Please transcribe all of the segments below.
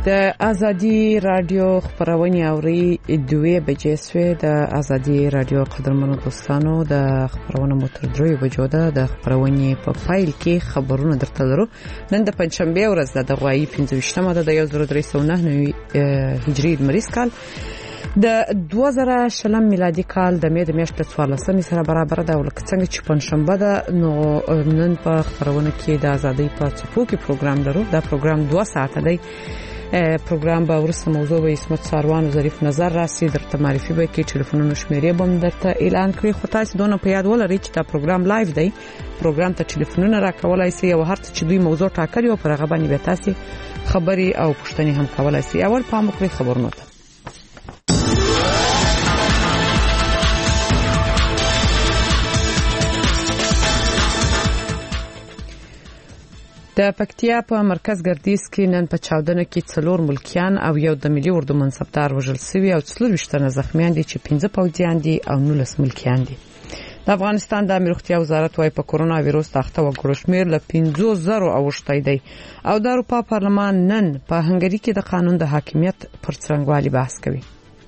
د ازادي رادیو خبرونه اوري 2 بجې سوي د ازادي رادیو قدرمنو دوستانو د خبرونه متر 3 بجو ده د خبرونه په فایل کې خبرونه درته درو نن د پنځشنبه ورځ د غوایی 15مه د 1309 هجری مریض کال د 2000 میلادي کال د مې د میاشتې 14 سره برابر ده ولکه څنګه چې پنځشنبه ده نو نن په خبرونه کې د ازادي په څپو کې پروګرام لرو دا پروګرام 2 ساعته دی پروګرام به ورسره موضوع به اسمت ساروان او ظریف نظر راسي درته معرفي به کې ټلیفونونو شمیرې بم درته اعلان کړی خو تاسو دونه په یاد ولرئ چې دا پروګرام لایو دی پروګرام ته ټلیفونونه راکولای شي او هر څه چې دوی موضوع ټاکلي او پر هغه باندې به تاسو خبري او پوښتنې هم کولای شي اول پام وکړئ خبرونه د پکتیا په مرکز ګردیز کې نن په چاودنه کې 4 ملکیان او یو د ملي اردو منصبدار وژل شوی او 24 تنه زخمیان دي چې 15 پوځیان دي او 19 ملکیان دي د افغانستان د امنیت روغتیا وزارت وايي په کورونا وایروس تخته وګړو شمیر له 50,000 اوښتای دی او د اروپا پارلمان نن په هنګری کې د قانون د حاکمیت پر څرنګوالي بحث کوي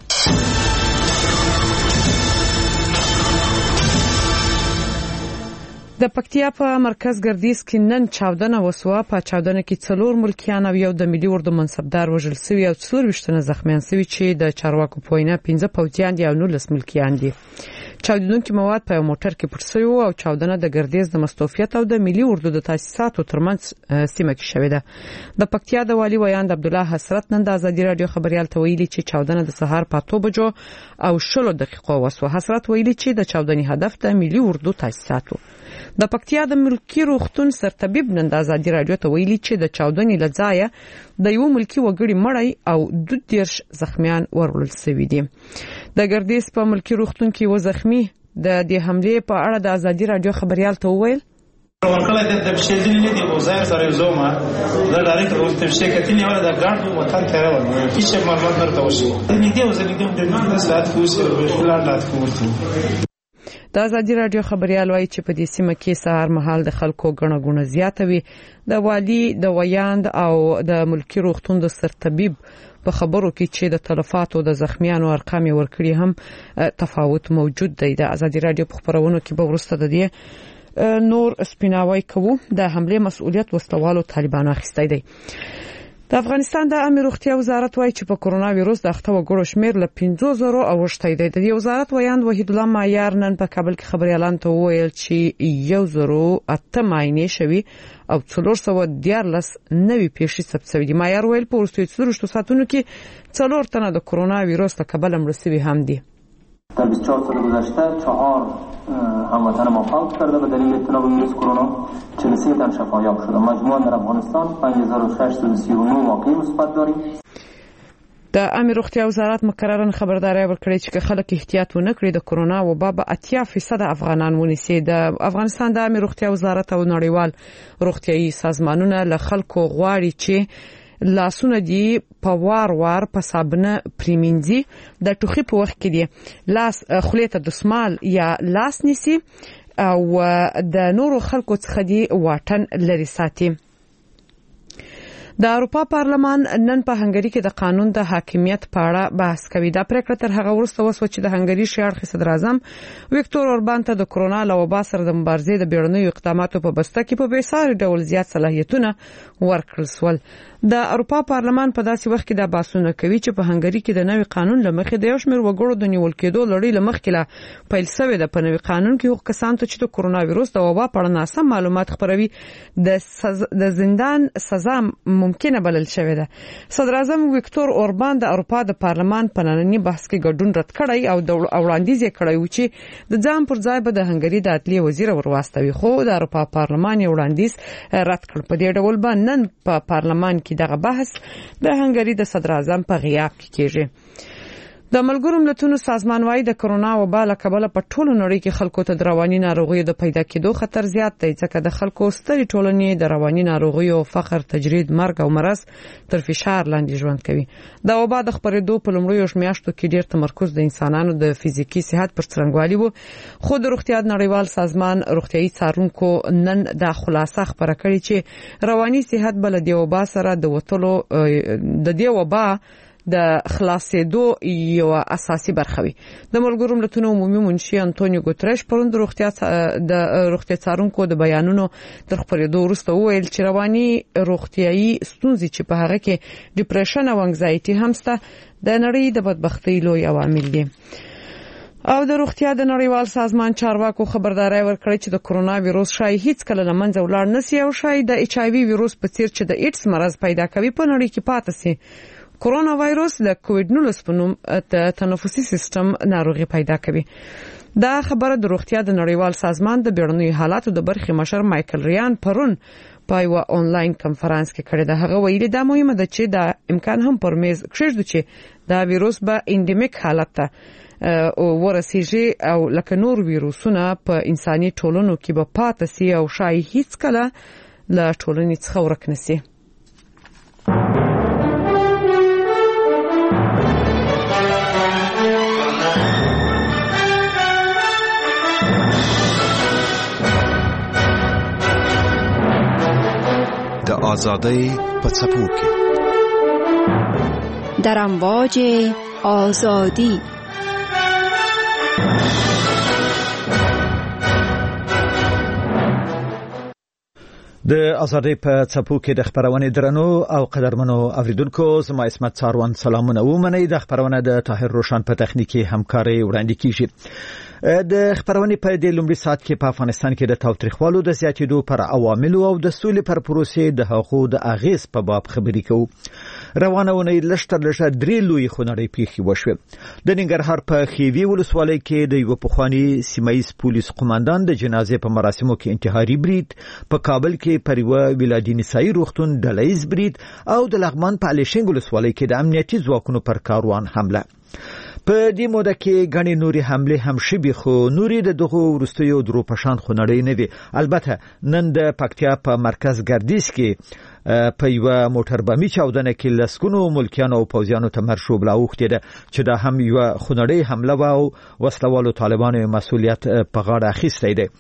د پکتیا په مرکز ګردیز کې نن چاودنه وسوه په چاودنه کې 4 ملکیان او یو د ملي اردو منصبدار وژل شوی او 24 تنه زخمیان شوی چې د چارواکو پوینه 15 پوځیان دي او 19 ملکیان دي چاودونکو مواد په موټر کې پټ شوی او چاودنه د ګردیز د مستوفیت او د ملي اردو د تاسیساتو ترمنځ سیمه کې شوې ده د پکتیا د والی ویاند عبد الله حسرت نن د ازادي رادیو خبريال ته ویلي چې چاودنه د سهار په 8 بجو او 10 دقیقو وسوه حسرت ویلي چې د چاودنې هدف د ملي اردو تاسیساتو د پکتیا د ملکی روغتون سرطبيب نن د ازادي رادیو ته ویلي چې د چاودنې لځای د یو ملکی وګړي مړی او 12 زخمیان ورول شوی دي د ګردیز په ملکی روغتون کې و زخمی د دې حمله په اړه د ازادي رادیو خبريال ته وویل ورکړه د تبشیرنې دی وزیر سره زوما د ډایرکټ روغ تبشیر کتنی ولا د ګاډو وطن ته راوړل هیڅ معلومات درته وشي د دې وزلیدو د نن ساعت کوسه بلاد کوته د ازادي رادیو خبريال وايي چې په دې سیمه کې سهار مهال د خلکو غنه غونه زیاته وي د والی د ویاند او د ملکی روغتون د سرطبيب په خبرو کې چې د تلفاتو د زخمیانو ارقام ورکړي هم تفاوت موجود دی د ازادي رادیو په خبرونو کې به ورسته د دې نور سپیناوي کوو د حمله مسؤلیت وسلوالو طالبانو اخیستی دی د افغانستان د امنیت روغتیا وزارت وايي چې په کورونا وایروس د اخته وګړو شمیر له 50,000 اوښتای دی د وزارت ویاند وحید الله معیار نن په کابل کې خبريالان ته وویل چې 108 معاینې شوي او 414 نوې پیښې ثبت شوې دي معیار ویل په ورستیو 24 ساعتونو کې 4 تنه د کورونا وایروس له کبله مړ شوي هم دي در 24 سال گذشته 4 هموطن ما فوت کرده به دلیل ابتلا به ویروس کرونا 43 تن شفایاب شده مجموعاً در افغانستان 5639 واقعه مثبت داریم د امنیت روغتیا وزارت مکررن خبرداري ورکړي چې خلک احتیاط ونکړي د کورونا وبا به 80% افغانان ونیسي د افغانستان د امنیت روغتیا وزارت او نړیوال روغتيایي سازمانونه له خلکو غواړي چې لاسونه دی په وار په صابونه پریمینځي د ټوخي په وخت کې دی لاس خلیته دسمال یا لاس نیسی او د نورو خلکو څخه دی واټن لري ساتي د اروپا پارلمان نن په هنګری کې د قانون د حاکمیت په اړه بحث کوي دا پریکړه تر هغه وروسته وسو چې د هنګری شاړخ صدر اعظم ویکتور اوربان ته د کورونا له وبا سره د مبارزې د بیړنیو اقداماتو په بسته کې په بیساري ډول زیات صلاحیتونه ورکړل سول د اروپا پارلمان په داسې وخت کې د باسونه کوي چې په هنګری کې د نوي قانون لمخې د یو شمېر وګړو د نیول کېدو لړۍ لمخې لا پیل شوې ده په نوي قانون کې حقوق کسان ته چې د کورونا وایروس د وبا په اړه ناسم معلومات خپروي د زندان سزا ممکنه بلل شوې ده صدر اعظم ویکتور اوربان د اروپا د پارلمان په نننی بحث کې ګډون رد کړی او د وړاندیز کړی و چې د ځان پر ځای به د هنګری د عدلیه وزیر ورواستوي خو د اروپا پارلمان یو وړاندیز رد کړ په دې ډول باندې نن په پارلمان کې دغه بحث د هنګری د صدر اعظم په غیاب کې کیږي د ملګرو ملتونو سازمان وايي د کرونا وبا له کبله په ټولو نړۍ کې خلکو ته د رواني ناروغیو د پیدا کېدو خطر زیات دی ځکه د خلکو ستري ټولنې د رواني ناروغیو فقر تجرید مرګ او مرض تر فشار لاندې ژوند کوي د وبا د خپرېدو په لومړیو میاشتو کې ډېر تمرکز د انسانانو د فزیکی صحت پر څرنګوالي وو خو د روغتیا نړیوال سازمان روغتيایي څارونکو نن د خلاصه خبره کړې چې رواني صحت بل د وبا سره د وټلو د دې وبا د خلاصېدو یو اساسي برخه وي د ملګرو ملتونو عمومي منشي انټونیو ګوتریش پروند روغتیا څارونکو د بیانونو تر خپرېدو وروسته وویل چې رواني روغتيایي ستونزې چې په هغه کې ډیپریشن او انګزایټي هم شته د نړۍ د بدبختۍ لوی عوامل دي او د روغتیا د نړیوال سازمان چارواکو خبرداري ورکړه چې د کرونا وایروس شایع هیڅ کله لمنځه ولاړ نشي او شایع د ایچ آی وی وایروس په څیر چې د ایډز مرض پیدا کوي په نړۍ کې پاتې شي کرونا وایروس د کووډ-19 په نوم د تنفسي سیستم ناروغي پیدا کوي دا خبره د روغتیا د نړیوال سازمان د بیړنیو حالاتو د برخې مشر مایکل ریان پرون په یو آنلاین کنفرانس کې کړی دا هغه ویلي دا مهمه ده چې دا امکان هم پر میز کېږي چې دا وایروس به انډیمیک حالت ته ورسیږي او لکه نور وایروسونه په انساني ټولنو کې به پاتې شي او شاید هیڅ کله له ټولنې څخه ورک نشي د آزادۍ په څپو کې در امواج آزادی د آزادۍ په څپو کې د خبرونې درنو او قدرمنو اوریدونکو زما اسمت څاروان سلامونه ومنئ د خبرونه د طاهر روشن په تخنیکی همکاري وړاندې کیږي د خبرونې په دې لومړي ساعت کې په افغانستان کې د تاوتریخوالو د زیاتېدو پر عواملو او د سولې پر پروسې د حقوقو د اغیز په باب خبرې کوو روانه ونې لشتر درې لوی خونړۍ پیښې وشوه د ننګرهار په خیوي ولسوالۍ کې د یو پخوانی سیمایي پولیس قوماندان د جنازې په مراسمو کې انتحاري برید په کابل کې پر یو ولادي نسایي روغتون ډلهیز برید او د لغمان په الیشنګ ولسوالۍ کې د امنیتي ځواکونو پر کاروان حمله په دې موده کې غني نوري حمله هم شبي خو نوري د دغه ورستیو درو پشان خونړی نه وي البته نن د پکتیا په مرکز ګردیز کې په یو موټر بمي چاودنه کې لسکونو ملکیانو او پوځیانو ته مرشوب لاوخته ده چې دا هم یو خونړی حمله او وسلوالو طالبانو مسؤلیت په غاړه اخیسته ده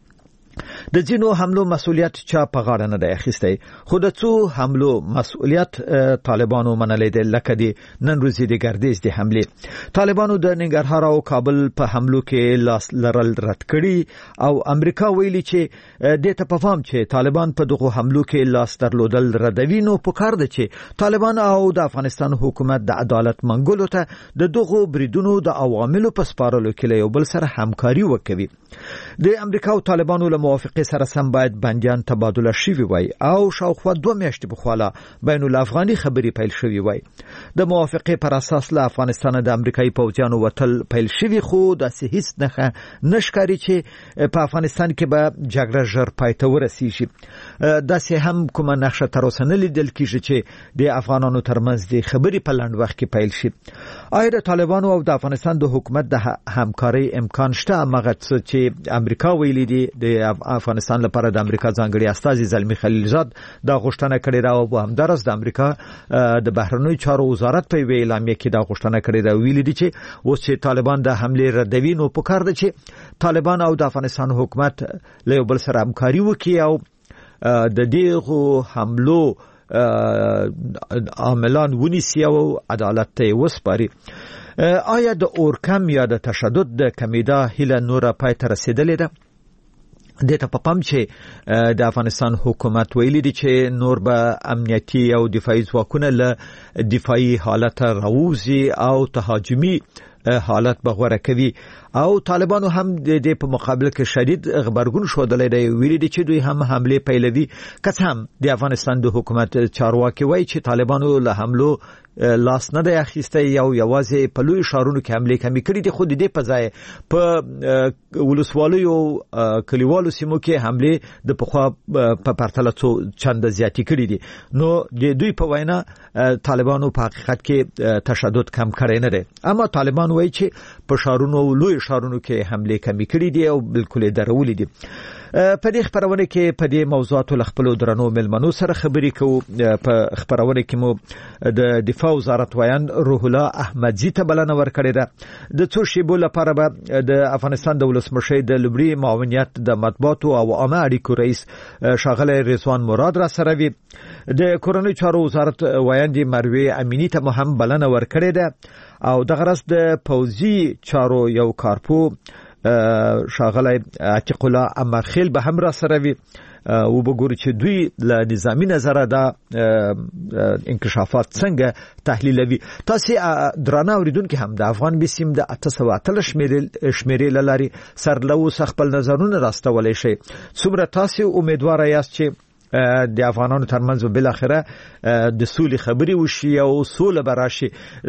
د ځینو حملو مسؤلیت چا په غاړه نه دی اخیستی خو د څو حملو مسؤلیت طالبانو منلې ده لکه د نن ورځې د ګردیز د حمله طالبانو د ننګرهار او کابل په حملو کې لاس لرل رد کړي او امریکا ویلي چې د ته په فهم چې طالبان په دغه حملو کې لاس درلودل ردوي نو پکار ده چې طالبان او د افغانستان حکومت د عدالت منګولو ته د دغه بریدونو د عواملو په سپارلو کې یو بل سره همکاري وکوي د امریکا او طالبانو له موافقه سره سم باید بنديان تبادله شوي وای او شاوخوا 2 میاشتې بخواله بین الافغاني خبري پیل شوي وای د موافقه پر اساس له افغانستان د امریکایي پوځیانو وتل پیل شوي خو د هیڅ نشکاري چې په افغانستان کې به جګړه ژر پای ته ورسیږي د سه هم کومه نقشه تر اوسه نه لیدل کیږي چې د افغانانو ترمنځ د خبري په لند وخت کې پیل شي آیا د طالبانو او د افغانستان د حکومت د همکاري امکان شته مګر چې امریکا ویلي دي د افغانستان لپاره د امریکا ځانګړي استازي زلمی خلیلزاد دا غوښتنه کړې ده او همدارس د امریکا د بهرنیو چارو وزارت په اعلامیه کې دا غوښتنه کړې ده ویلي دي چې اوس چې طالبان د حمله ردوي نو پکار ده چې طالبان او د افغانستان حکومت له یو بل سره همکاري وکړي او د دغه حملو عاملان ونیسي او عدالت ته وسپاري آیا د اورکم یا د تشدد د کمیدا هله نور پای ته رسیدلې ده د ته په پام چې د افغانستان حکومت ویلي دي چې نور به امنیتي او دفاعي ځواکونه له دفاعي حالت راوځي او تهاجمي حالت بغوره کوي او طالبانو هم د په مقابل کې شدید خبرګون شودلې دی ویلي دي چې دوی هم حمله پیلوي که هم د افغانستان د حکومت چارواکي وایي چې طالبانو له حملو لاس نه دی اخیسته یا یوازې په لوی شهرونو کې حمله کمی کړې دي خو د دې په ځای په ولسوالیو کلیوالو سیمو کې حمله د پخوا په پرتله څو چنده زیاتې کړې دي. نو د دوی په وینا طالبانو په حقیقت کې تشدد کم کړی نه دی، اما طالبان وایي چې په شهرونو لوی شهرونو کې حمله کمی کړې دي او بالکل درولې دي. په دې خبرونه کې په دې موضوعاتو لخپلو درنو ملمنو سره خبرې کوو. په خبرونه کې مو د دفاع وزارت ویان روح الله احمدزي ته بلنه ورکړې ده. د څو شیبو لپاره به د افغانستان د ولسمشر د لومړي معاونیت د مطبوعاتو او عامه اړیکو رئیس ښاغلی رضوان مراد را سره وي. د کورنۍ چارو وزارت ویان د مروه امینی ته هم بلنه ورکړې ده او د غرض د پوځي چارو یو کارپو ښاغلی عتیق الله امرخیل به هم را سره وي او وګوري چې دوی له نظامی نظره دا انکشافات څنګه تحلیلوي. تاسو درانه اوریدونکو هم د افغان بسیم د 813 شمیرې لاري سرلوس خپل نظرونه راستولای شي. څومره تاسو امیدوار یاست چې د افغانانو ترمنځ بل اخره د سولې خبري وشي او سوله براشي؟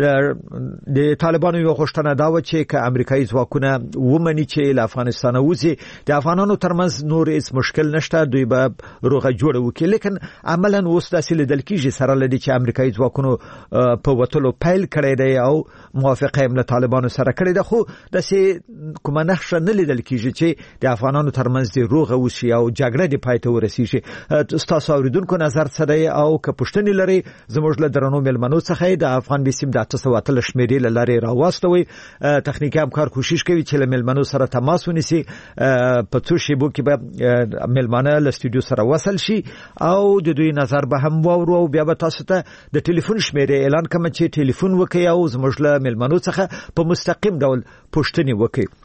د طالبانو یو غوښتنه دا و چې ک امریکایي ځواکونه ومني چې له افغانستان وځي د افغانانو ترمنځ نور هیڅ مشکل نشته، دوی به روغه جوړه وکړي. لیکن عملاً اوس داسې لیدل کیږي سره لدی چې امریکایي ځواکونو په وټلو پیل کړی دی او موافقه هم له طالبانو سره کړی ده، خو داسې کومه نښه نه لیدل کیږي چې د افغانانو ترمنځ د روغه وشي او جګړه د پای ته ورسیږي. تاسو اوریدونکو نظر څه دی او که پوښتنې لري زموږ له درنو ملمنو څخه د افغان بسیم د 813 شمیرې لاري راوستوي. تخنیکی همکار کوشش کوي چې له ملمنو سره تماس ونیسي. په څو شیبو کې به ملمانه له استودیو سره وصل شي او د دوی نظر به هم واورو او بیا به تاسو ته د ټلیفون شمیرې اعلان کوم چې ټلیفون وکړئ او زموږ له ملمنو څخه په مستقیم ډول پوښتنې وکړئ.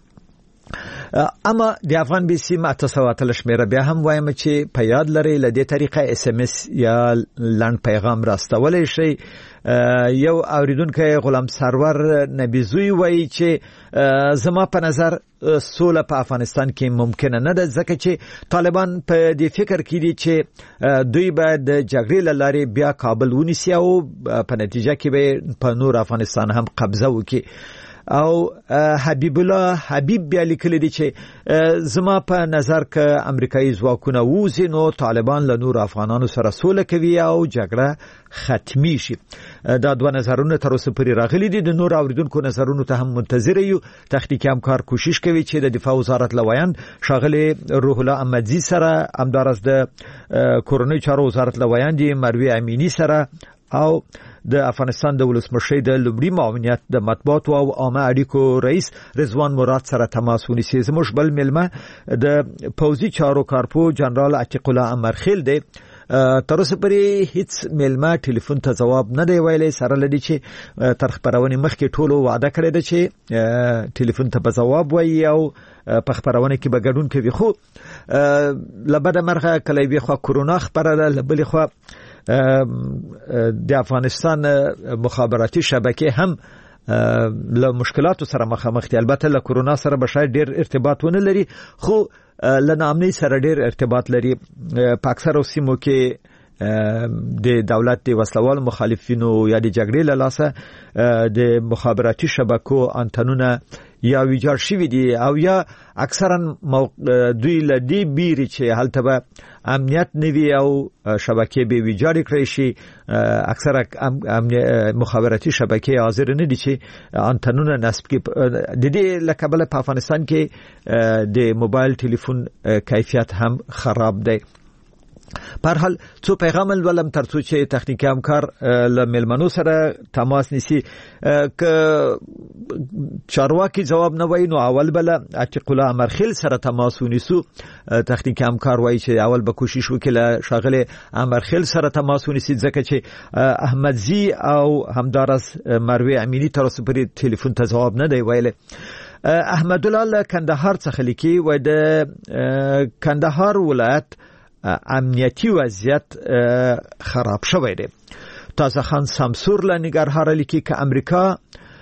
اما د افغان بسیم 813 شمیره بیا هم وایم چې په یاد لري له دې طریقه اس ام اس یا لنډ پیغام راستولای شي. یو اوریدونکو غلام سرور نبیزوی وایي چې زما په نظر سوله په افغانستان کې ممکنه نه ده، ځکه چې طالبان په دې فکر کې دي چې دوی به د جګړې لاري بیا کابل ونیسي او په نتیجه کې به په نور افغانستان هم قبضه وکړي. او حبیب الله حبیب بیا لیکلی دی چې زما په نظر که امریکایي ځواکونه ووځي نو طالبان له نور افغانانو سره سوله کوي او جګړه ختمي شي. دا دوه نظرونه تر اوسه پورې راغلي دي. د نور اوریدونکو نظرونو ته هم منتظر یو. تخنیکی همکار کوشش کوي چې د دفاع وزارت لویان ښاغلی روح الله احمدزي سره همدارس د کورنۍ چارو وزارت لویان دی مروه امینی سره او د افغانستان د ولسمشر د لومړي معاونیت د مطبوعاتو او عامه اړیکو رئیس رضوان مراد سره تماس ونیسي. زموږ بل ملمه د پوځي چارو کارپو جنرال عتیق الله امرخیل دی. تر اوسه پورې هیڅ ملمه ټلیفون ته جواب نه دی ویلی، سره لدی چې تر خبرونه مخکې ټولو وعده کړې ده چې ټلیفون ته به جواب وایي او په خبرونه کې به ګډون کوي. خو لبد مرغه کله وی خو کرونا خبره ده، لبل خو د افغانستان مخابراتي شبکه هم له مشکلاتو سره مخامخ دي. البته له کرونا سره به شاید ډیر ارتباط ونه لري، خو له نامنۍ سره ډیر ارتباط لري. په اکثر سیمو کې د دولت د وسلوال مخالفینو یا د جګړې له لاسه د مخابراتي شبکو انټنونه یا ویجاړ شوي دي او یا اکثرا دوی له دې بیري چې هلته به امنیت نوي او شبکې به ویجاړ کړی شي. اکثره مخابراتي شبکې حاضر نه دي چې انټنونه نصب کړي. د دې لکبل په افغانستان کې د موبایل ټلیفون کیفیت هم خراب دی. په هر حال څو پیغام ولم ترڅو چې تخنیکی همکار له ملمنو سره تماس نیسي. ک چارواکي جواب نه وای نو اول بل عتیق الله امرخیل سره تماس ونیسو. تخنیکی همکار وای چې اول به کوشش وکړي شاغله امرخیل سره تماس ونیسي، ځکه چې احمدزي او همدارس مروه امینی تر اوسه پورې ټلیفون ته جواب نه دی ویلی. احمد الله کندهار څخه لیکي و د کندهار ولایت امنیتی وضعیت خراب شوی دی. تازه خان سمسور له نګرهار لیکي که امریکا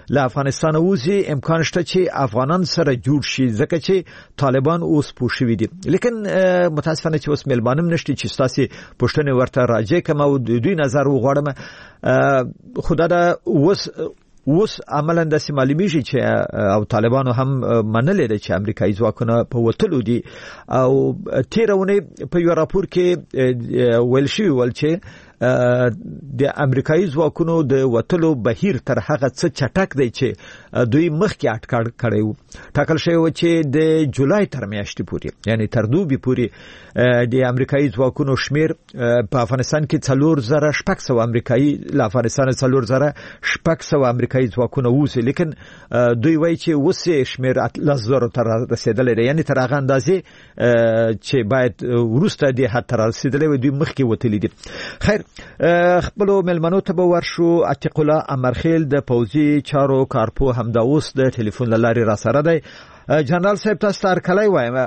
له افغانستان وځي امکان شته چې افغانان سره جوړ شي ځکه چې طالبان اوس پوښوي دي لیکن متاسفانه چې اوس ملبانم نشته چې تاسو پښتنه ورته راځي کوم او دوی نظر وغواړم خدای دا اوس عملاً د سیمالیمیږي چې او طالبانو هم منلې ده چې امریکایي ځواکونه په وټلو دي او تیرونه په یو راپور کې ویل شوی ول چې د امریکایي ځواکونو د وټلو بهیر تر هغه څه چټک دی چې دوی مخکې اټکل کړي ټاکل شوی و چې د جولای تر میاشتې پورې یعنی تر دوبي پورې د امریکایي ځواکونو شمیر په افغانستان کې 4000 امریکایي له افغانستان 4000 امریکایي ځواکونه وځي لیکن دوی وایي چې وسه شمیر 10000 تر رسیدلې ده یعنی تر هغه اندازې چې باید ورسته د حد تر رسیدلې دوی مخکې وتلې دي خیر خپل ملمنو ته ورشو عتیق الله امرخیل د پوزي چارو کارپو همدا اوس د ټلیفون لاري را سره دی جنرال صاحب تاسو تر کله وایم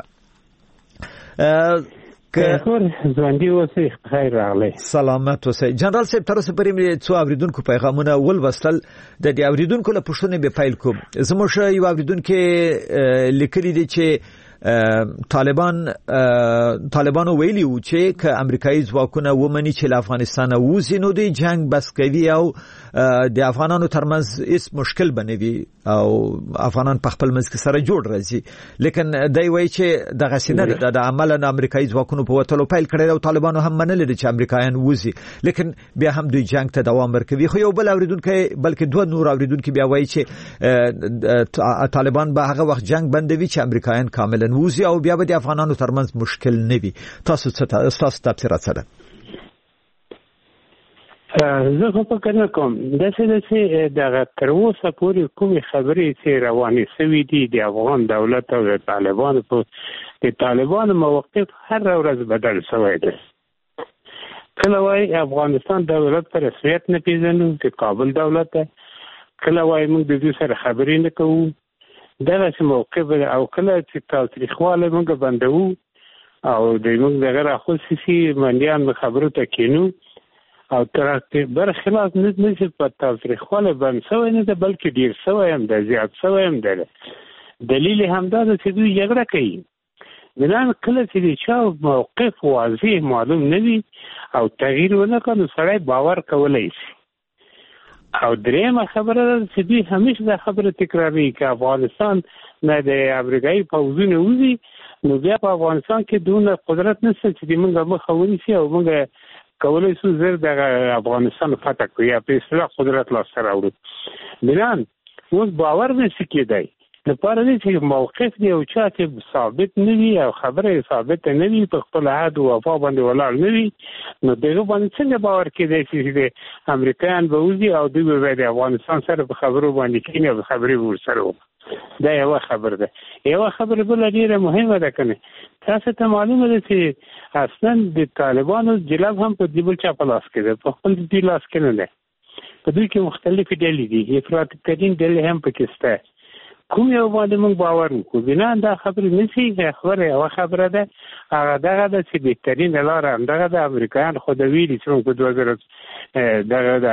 کور ځواني اوسې خیر راغلی سلامت اوسې جنرال صاحب تر اوسه پرې مې څو اوریدونکو پیغامونه ولوستل د دې اوریدونکو له پښتنې به فایل کوم زموږ یو اوریدونکو لیکلي دي چې طالبانو ویلي و چې ک امریکایي ځواکونه ومني چې افغانستان وځي نو د جنگ بس کوي او د افغانانو ترمنځ هیڅ مشکل بنوي او افغانان په خپل منځ کې سره جوړ راځي لیکن دای وایي چې د غسینه د عمل امریکایي ځواکونو په وټلو پیل کړی او طالبانو هم منل چې امریکایان وځي لیکن بیا هم دوی جنگ ته دوام ورکوي خو یو بل اوریدونکو بلکې دوه نور اوریدونکو بیا وایي چې طالبان به هغه وخت جنگ بندوي چې امریکایان کامل وزي او بیا به د افغانانو ترمنځ مشکل نه وي تاسو تفسیرات سره زه خو فکر نه کوم چې دغه تر اوسه پورې کومې خبرې چې روانې شوې دي د افغان دولت او د طالبانو موقف هر ورځ بدل شوی دی کله وایي افغانستان دولت پر رسمیت نه پیژنو د کابل دولت کله وایي موږ د دې سره خبرې نه کوو دغه موقف او کله چې تاریخواله موږ بندو او د موږ دغه راخصي منډیان خبرو ته کینو او تر برخلاف نه چې په تاریخواله باندې سوی نه بلکې ډیر سوی هم د زیات سوی هم ده دلیل همدا ده چې دوی جګړه کوي بلان کله چې چا موقف واضح معلوم نه وي او تغییر ونه کړي سړی باور کولای شي او درېمه خبره چې دوی همیشه دا خبره تکراروي چې افغانستان نه د امریکایي پوځونه وځي نو بیا په افغانستان کې دونه قدرت نشته چې موږ مخه ونیسي او موږ کولای شو زر د افغانستان فتح کړو یا په اصطلاح قدرت لاسته راوړو بلان اوس باور نشي کېدای لپاره دې چې موقف دی او چې ثابت نه وي او خبره ثابت نه وي په خپل عهد او وفا باندې ولاړ نه وي نو دغه باندې څنګه باور کېدای چې د امریکایان به وځي او دوی به د افغانستان سره په خبرو باندې کېني او خبرې ورسره دا یو خبر ده یو خبر بل ډیره مهمه ده کنه تاسو ته معلومه ده چې اصلا د طالبانو جلب هم په دیبل چا په لاس کې ده په خپل دی لاس کې نه ده په دوی کې مختلفې ډلې دي افراط ترین ډلې هم پکې شته کوم یو باندې موږ باور وکړو بنا دا خبرې نشي خبره یو خبره ده هغه دغه د چې بهترین لار هم دغه د امریکایان خو د ویلي چې په 2000 دغه د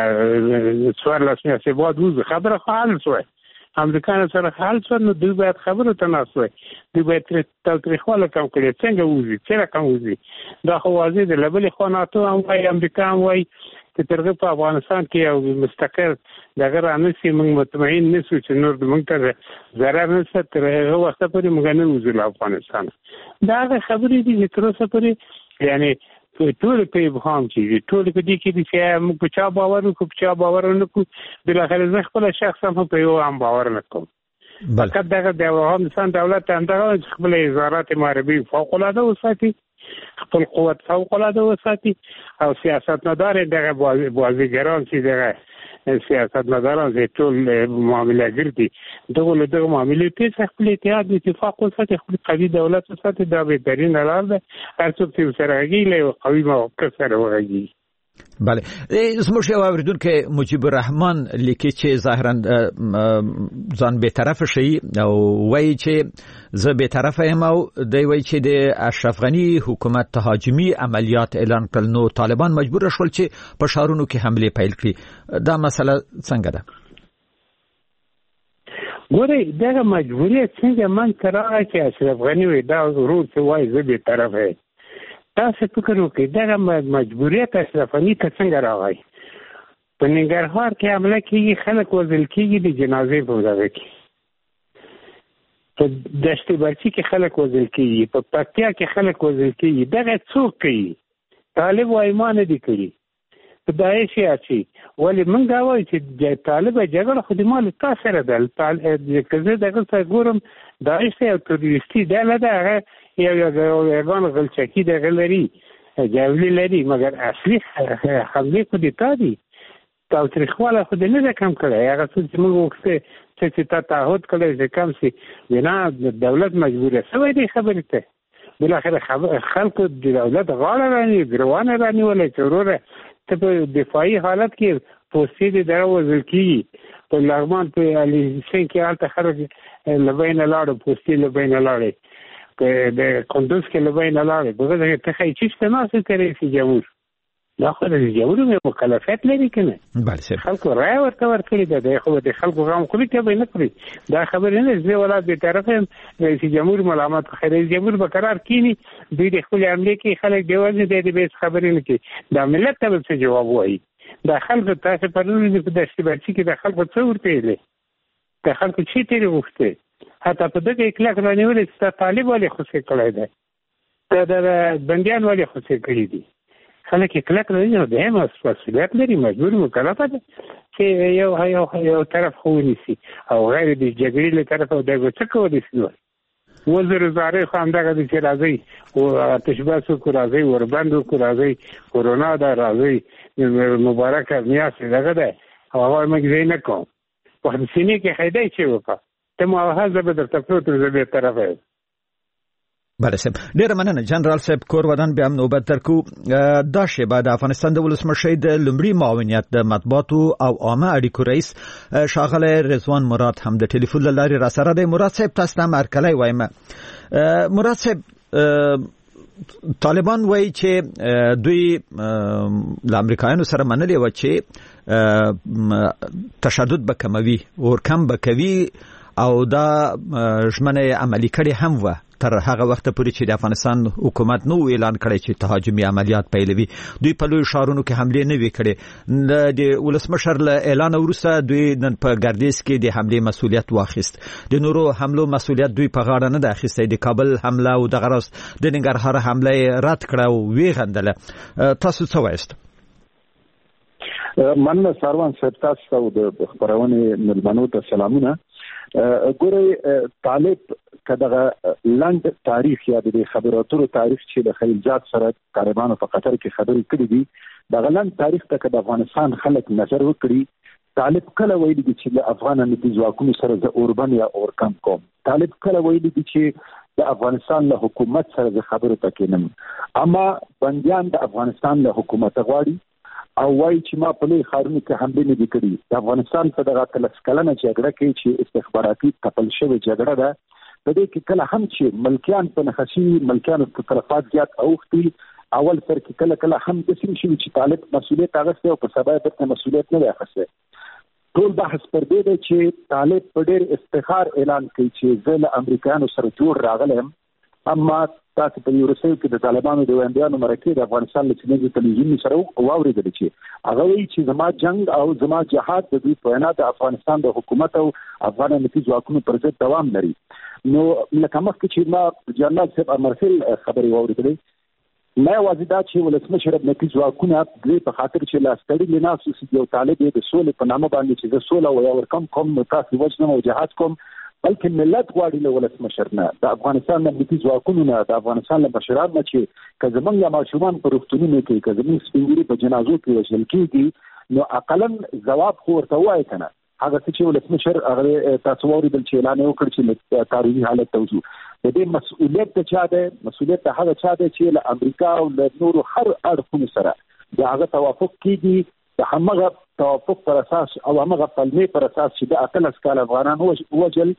څوارلس میاشتې بعد وځي خبره حل شوه امریکایان سره حل شو نو دوی باید خبره تناسوي دوی باید تاریخواله کم کړي څنګه وځي څنګه کم وځي دا خو واضح دی لبل خو ناتو هم وايي امریکا هم وايي چې ترغه په افغانستان کې یو مستقر دغه رانسي موږ مطمئن نشو چې نور موږ ته ضرر نشته تر هغه وخت پورې موږ نه وځو افغانستان دا خبرې دي چې تر اوسه پورې یعنی ټول په ابهام کې ټول په دې کې چې موږ په چا باور وکړو په چا باور نه کوو بل اخر زه خپل شخصا په یو هم باور نه کوم فقط دغه د افغانستان دولت همدغه خپل وزارت معربي فوق العاده وساتي خپل قوت فوق العاده وساتي او سیاستمدار دغه بازیګران چې دغه سیاستمداران چې ټول معامله‌ګر دي دغه معاملې په خپل اتحاد اتفاق وساتي خپل قوي دولت وساتي دا به درین لار ده هر څوک چې سره غږی له قوي موقف سره وغږی بله زموږ یو اوریدونکو مجيب الرحمن لیکي چې ظاهرا ځان به طرف شي او وایي چې زه به طرف یم او دی وایي چې د اشرف غنی حکومت تهاجمي عملیات اعلان کړل نو طالبان مجبور شول چې په شهرونو کې حمله پیل کړي دا مسله څنګه ده ګورئ دغه مجبوریت څنګه منځته راغی چې اشرف غني وایي دا ورور څه وایي زه بې طرفه یم. تاسو فکر وکړئ دغه مجبوریت اشرف غني ته څنګه راغی. په ننګرهار کې حمله کېږي، خلک وژل کېږي د جنازې په دغه کې، په دشت برچي کې خلک وژل کېږي، په پکتیا کې خلک وژل کېږي. دغه څوک کوي؟ طالب وایي ما نه دي کړي. په داعش یې اچي. ولې موږ دا وایو چې طالبه جګړه خو د ما له تا سره ده. که زه دغه څه ګورم داعش یو تروریستي ډله ده، هغه یوګان غلچکي دغه لري، جاولي لري، مګر اصلي حملې خو د تا دي. تاوتریخواله خو دې نه ده کم کړی. هغه څه چې موږ وکړو چې تا تعهد کړی چې کم شي، بنا دولت مجبوره شوی دی خبرې ته. بالاخره خلکو د دولت غاړه رانیولې، ګروانه رانیولې چې وروره ته په دفاعي حالت کې پوستې دې دره وژل کېږي. په لغمان په علي سین کې هلته خلک له بینه لاړو، پوستې له بینه لاړې، په د کندوز کې له بینه لاړې. دغه ته ښایي چېرته ناست دی رئیس جمهور؟ دا خو رئیس جمهور مکلفیت لري که نه؟ خلکو رایه ورته ورکړې ده، دی خو د خلکو غم خوري که به یې نه خوري. دا خبرې نه زه ولا بې طرفه یم رئیس جمهور ملامت کړي. رئیس جمهور به قرار کینی دوی د خپلې حملې کې خلک دی وژني، دی به هېڅ خبرې نه کوي. دا ملت ته به څه جواب وایي؟ دا خلکو تاسو پرون په دشت برچي کې د خلکو څه ورته ویلې؟ د خلکو چې تېرې غوښتې حتی په دغه کلک رانیولې چې تا طالب ولې خوشې کړی دی، تا د بندیان ولې خوشې کړي دي. خلک یې کلک رانیولې، نو دی هم مسؤلیت لري، مجبور مکلفه ده چې یو طرف خو ونیسي او غیر د جګړې له طرفه دغه څه کولی شي. وزیر وزارت خو همدغه دی چې راځئ آتش بس وکړو، راځئ وربند وکړو، راځئ کورونا ده، راځئ مبارکه میاشت دغه ده، او هغه موږ ځای نه کوم. په سینې کې خیدی چې وکړه ته مو زه به درته پروت زه بې طرفه یم. بله صاحب ډیره مننه جنرال صاحب. کور ودان بیا هم نوبت درکو. دا شیبه د افغانستان د ولسمشر د لومړي معاونیت د مطبوعاتو او عامه اړیکو رئیس ښاغلی رضوان مراد هم د ټلیفون له لارې را سره دی. مراد صاحب تاسو ته هرکلی وایم. مراد صاحب طالبان وایي چې دوی له امریکایانو سره منلې وه چې تشدد به کموي، ورکم به کوي، او دا ژمنه عملي کړې هم وه تر هغه وخت پورې چې د افغانستان حکومت نو اعلان کړی چې تهاجمي عملیات پیلوي. دوی په لوی ښارونو کې حملې نه وې کړې. د ولسمشر له اعلان وروسته دوی نن په ګردیز کې د حملې مسؤلیت واخیست. د نورو حملو مسؤلیت دوی په غاړه نه ده اخیستی. د کابل حمله او دغه راز د ننګرهار حمله رد کړه او ویغندله. تاسو څه وایست؟ مننه ساروان صاحب، تاسو ته د خپرونې مېلمنو ته سلامونه. ګورئ طالب که دغه لنډ تاریخ یا د خبرو اترو تاریخ چې د خلیلزاد سره طالبانو په قطر کې خبرې کړې دي، دغه لنډ تاریخ ته که د افغانستان خلک نظر وکړي، طالب کله ویلي دي چې د افغان امنیتي ځواکونو سره زه اوربند یا اورکم کوم. طالب کله ویلي دي چې د افغانستان له حکومت سره زه خبرو ته کېنم. اما بندیان د افغانستان له حکومت غواړي او وایي چې ما په لوی ښارونو کې حملې نه دي کړي. د افغانستان په دغه 30 کلنه جګړه کې چې استخباراتي تپل شوې جګړه ده، په دې کې کله هم چې ملکیان په نخښي ملکیانو په تلفات زیات اوښتي، اول سر کې کله هم داسې شوي چې طالب مسؤلیت اخیستی او په سبا یې بیرته مسؤلیت نه دی اخیستی. ټول بحث پر دې دی چې طالب په ډېر افتخار اعلان کوي چې زه له امریکایانو سره جوړ راغلی یم. اما تاسو په یورسیو کې د طالبانو د ویاندیانو مرکې د افغانستان له چینل تلویزیون سره واورېدل چې هغه وایي چې زما جنگ او زما جهاد د دوی په وینا د افغانستان د حکومت او افغان امنیتي ځواکونو پر ضد دوام لري. نو لکه مخکې چې ما جنرال صاحب امرفیل خبرې واورېدلې، نه یوازې دا چې ولسمشر امنیتي ځواکونه دوی په خاطر چې لاستړي لناسو یو طالب د سولې په نامه باندې چې زه سوله او ورکم کوم تاسو وجنم او جهاد کوم، بلکې ملت غواړي له ولسمشر نه، د افغانستان امنیتي ځواکونو نه، د افغانستان له مشرانو نه چې که زموږ ماشومان په روغتونونو کې، که زموږ سپین ږیري په جنازو کې وژل کېږي، نو اقلا ځواب خو ورته ووایي که نه. هغه څه چې ولسمشر هغه تاسو واورېدل چې اعلان یې وکړ چې تعریضي حالت ته وځو. د دې مسؤلیت د چا دی؟ مسؤلیت د هغه چا دی چې له امریکا او له نورو هر اړخونو سره د هغه توافق کېږي، د همغه توافق پر اساس او همغه پلمې پر اساس چې د 18 کال افغانان وژل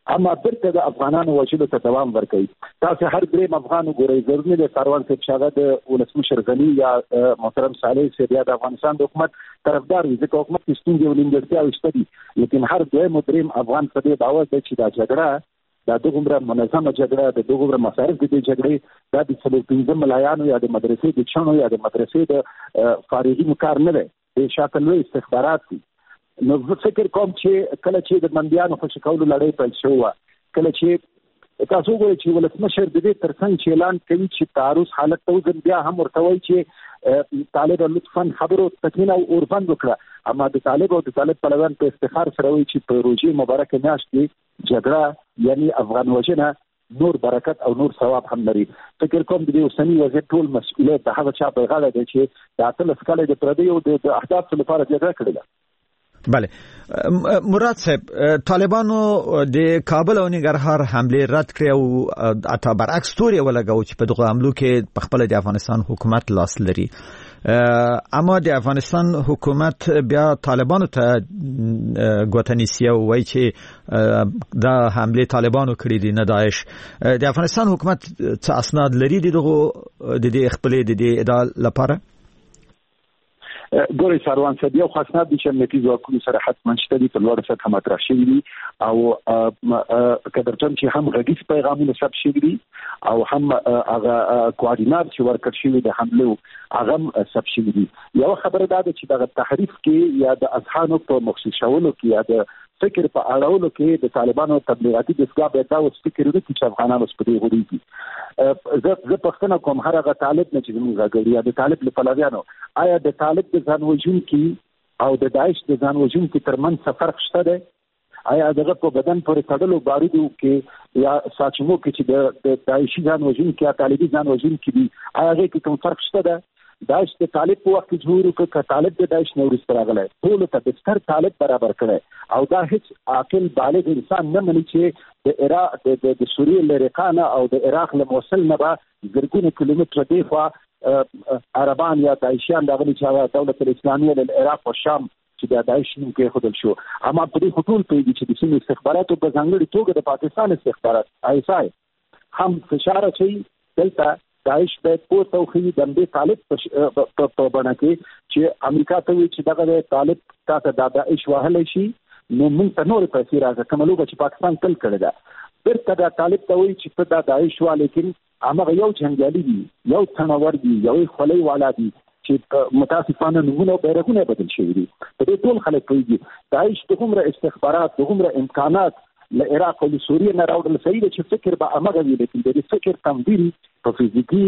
اما برته د افغانانو وجلو ته دوام ورکړي. تاسو هر درې افغان ګورئ ضروري د ساروان صاحب شاګه د ولسمشر غنی یا محترم صالح صاحب یا د افغانستان د حکومت طرفدار وي، ځکه حکومت کې ستونزې او نیمګړتیاوې شته دي، لیکن هر دویم دریم افغان په دې باور دی چې دا جګړه دا دغه منظمه جګړه د دغه مصارف د جګړې دا د 15 ملایانو یا د مدرسې د چانو یا د مدرسې د فارغینو کار نه دی، د شاکلوي استخبارات دي. نو فکر کوم چې کله چې د بنديانو خوشی کولو لړۍ پیل شوه، کله چې تاسو وګورئ چې ولسمشر د دې ترڅنګ چې اعلان کوي چې تعرض حالت ته وګن بیا هم ورته وایي چې طالب لطفاً خبرو تکمین او اوربند وکړه، اما د طالب او د طالب پلویان په افتخار سره وایي چې په روزي مبارکه میاشت کې جګړه یعنی افغان وژنه نور برکت او نور ثواب هم لري. فکر کوم د دې اوسنی وضعیت ټول مسؤلیت د هغه چا په غاړه دی چې د اتل سکاله د پردیو د اهداف لپاره جګړه کړې ده. بله مراد صاحب، طالبانو د کابل او ننګرهار حمله رد کړې او اته برعکس توري ولګاو چې په دغه حملو کې په خپل د افغانستان حکومت لاس لري، اما د افغانستان حکومت بیا طالبانو ته ګوتنیسي وایي چې دا حمله طالبانو کړې دي نه داعش. د افغانستان حکومت څه اسناد لري دغه د دې خپل د دې ادعا لپاره؟ ګوري ساروان صاحب یو خاصنات دي چې امنیتي ځواکونو سره حتما شته دي، په لوړه سطح مطرح شوي دي او کدرچم چې هم غږیز پیغامونه ثبت شوي دي او هم هغه کوارډینات چې ورکړ شوي د حملو هغه ثبت شوي دي. یو خبره ده چې دغه تحریف کې یا د اذهانو په مخصوص شولو کې یا د فکر په اړولو کې د طالبانو تبلیغاتي دستګاه به دا اوس فکر وکړي چې افغانانو سپدي غوړيږي. زه پښتنه کوم هر هغه طالب نه چې موږ غږړي یا د طالب له پلویانو، آیا د طالب د ځان وژونکي او د داعش د ځان وژونکي ترمنځ څه فرق شته دی؟ آیا دغه په بدن پورې تړلو بارودو کې یا ساچمو کې چې د داعشي ځان وژونکي یا طالبي ځان وژونکي دي، آیا هغه کې کوم فرق شته دی؟ داعش د طالب په وخت کې ظهور وکړ که طالب د داعش نه وروسته راغلی، ټول ته د ستر طالب برابر کړی او دا هیڅ عاقل بالغ انسان نه مني چې د عراق د سوریې له رقانه او د عراق له موصل نه به زرګونه کیلومتره دی خوا عربان یا داعشیان راغلي چې دولت الاسلامیه له عراق او شام چې د داعش نوم کې خودل شو. اما په دې خطول پیږي چې د سیمې استخباراتو په ځانګړي توګه د پاکستان استخبارات ISI هم فشار کوي دلته داعش باید په توخی د دې طالب په بڼه کې چې امریکا ته وی چې دغه طالب تاسو د داعش وهلی شي نو موږ ته نور پیسې راځي کوملو چې پاکستان تل کړی دا بیرته د طالب ته وی چې په د داعش وا لیکن هغه یو جنگیالي دي، یو ثنور دي، یو خولي والا دي چې متاسفانه نمونه او بیرغونه بدل شوی دي. په دې ټول خلک کوي داعش د کومره استخبارات د کومره امکانات له عراق او سوریه نه راوړل صحیح دي چې فکر به امغه وي، لیکن د فکر تمویل په فزیکی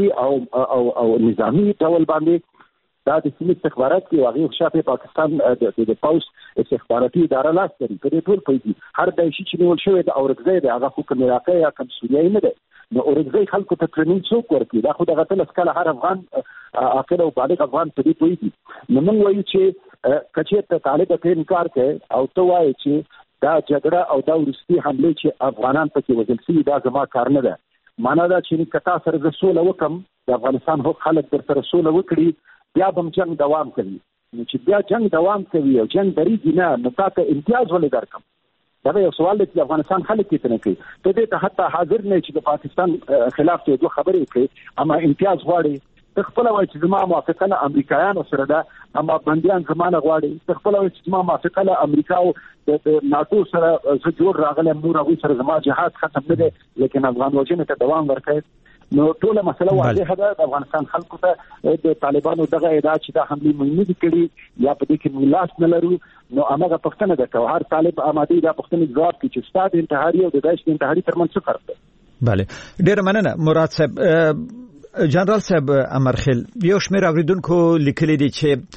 او نظامی ډول باندې دا د سیمې استخبارات کې واقعي شاته پاکستان د پاوس استخباراتي اداره لاس لري. په دې ټول پیږي هر دایشي چې نیول شوی د اورګزی د هغه حکم عراقي یا کوم سوریایي نه دی، نو اورګزی خلکو ته ټریننګ څوک ورکړي؟ دا خو دغه تل اسکاله هر افغان عاقل او بالغ افغان په دې پیږي. نو موږ وایو چې کچې طالب ته انکار کوي او ته وایي چې دا جګړه او دا ورستي حمله چې افغانان پکې وژل شي دا زما کار نه ده. معنا دا چې کتا سره د سوله وکم د افغانستان هو خلک در سره سوله وکړي بیا به جنگ دوام کوي، نو چې بیا جنگ دوام کوي او جنگ درېږي نه نو تاسو امتیاز ولې درکم؟ دا یو سوال دی چې افغانستان خلک یې نه کوي. ته دې ته حتی حاضر نه چې د پاکستان خلاف ته دوه خبرې کوي، اما امتیاز غواړي. خپل وایي چې زما موافقه له امریکایانو سره ده، اما بنديان زمانه غواړي. خپل وایي چې زما موافقه له امریکا او د ناتو سره زه جوړ راغلی مور هغوی سره زما جهاد ختم نه دی، لیکن افغان وژنې ته دوام ورکوي. نو ټوله مسله واضحه ده د افغانستان خلکو ته د طالبانو دغه ادعا چې دا حملې موږ نه کړي یا په دې کې موږ لاس نه لرو، نو هغه پښتنه ده که هر طالب آماده دا پښتنې ځواب کوي چې ستاسو انتحاري او د داعش انتحاري ترمنځ څه فرق دی. بله ډیر مننه مراد صاحب. جنرال صاحب امرخیل، یو شمېر اوریدونکو لیکلي دي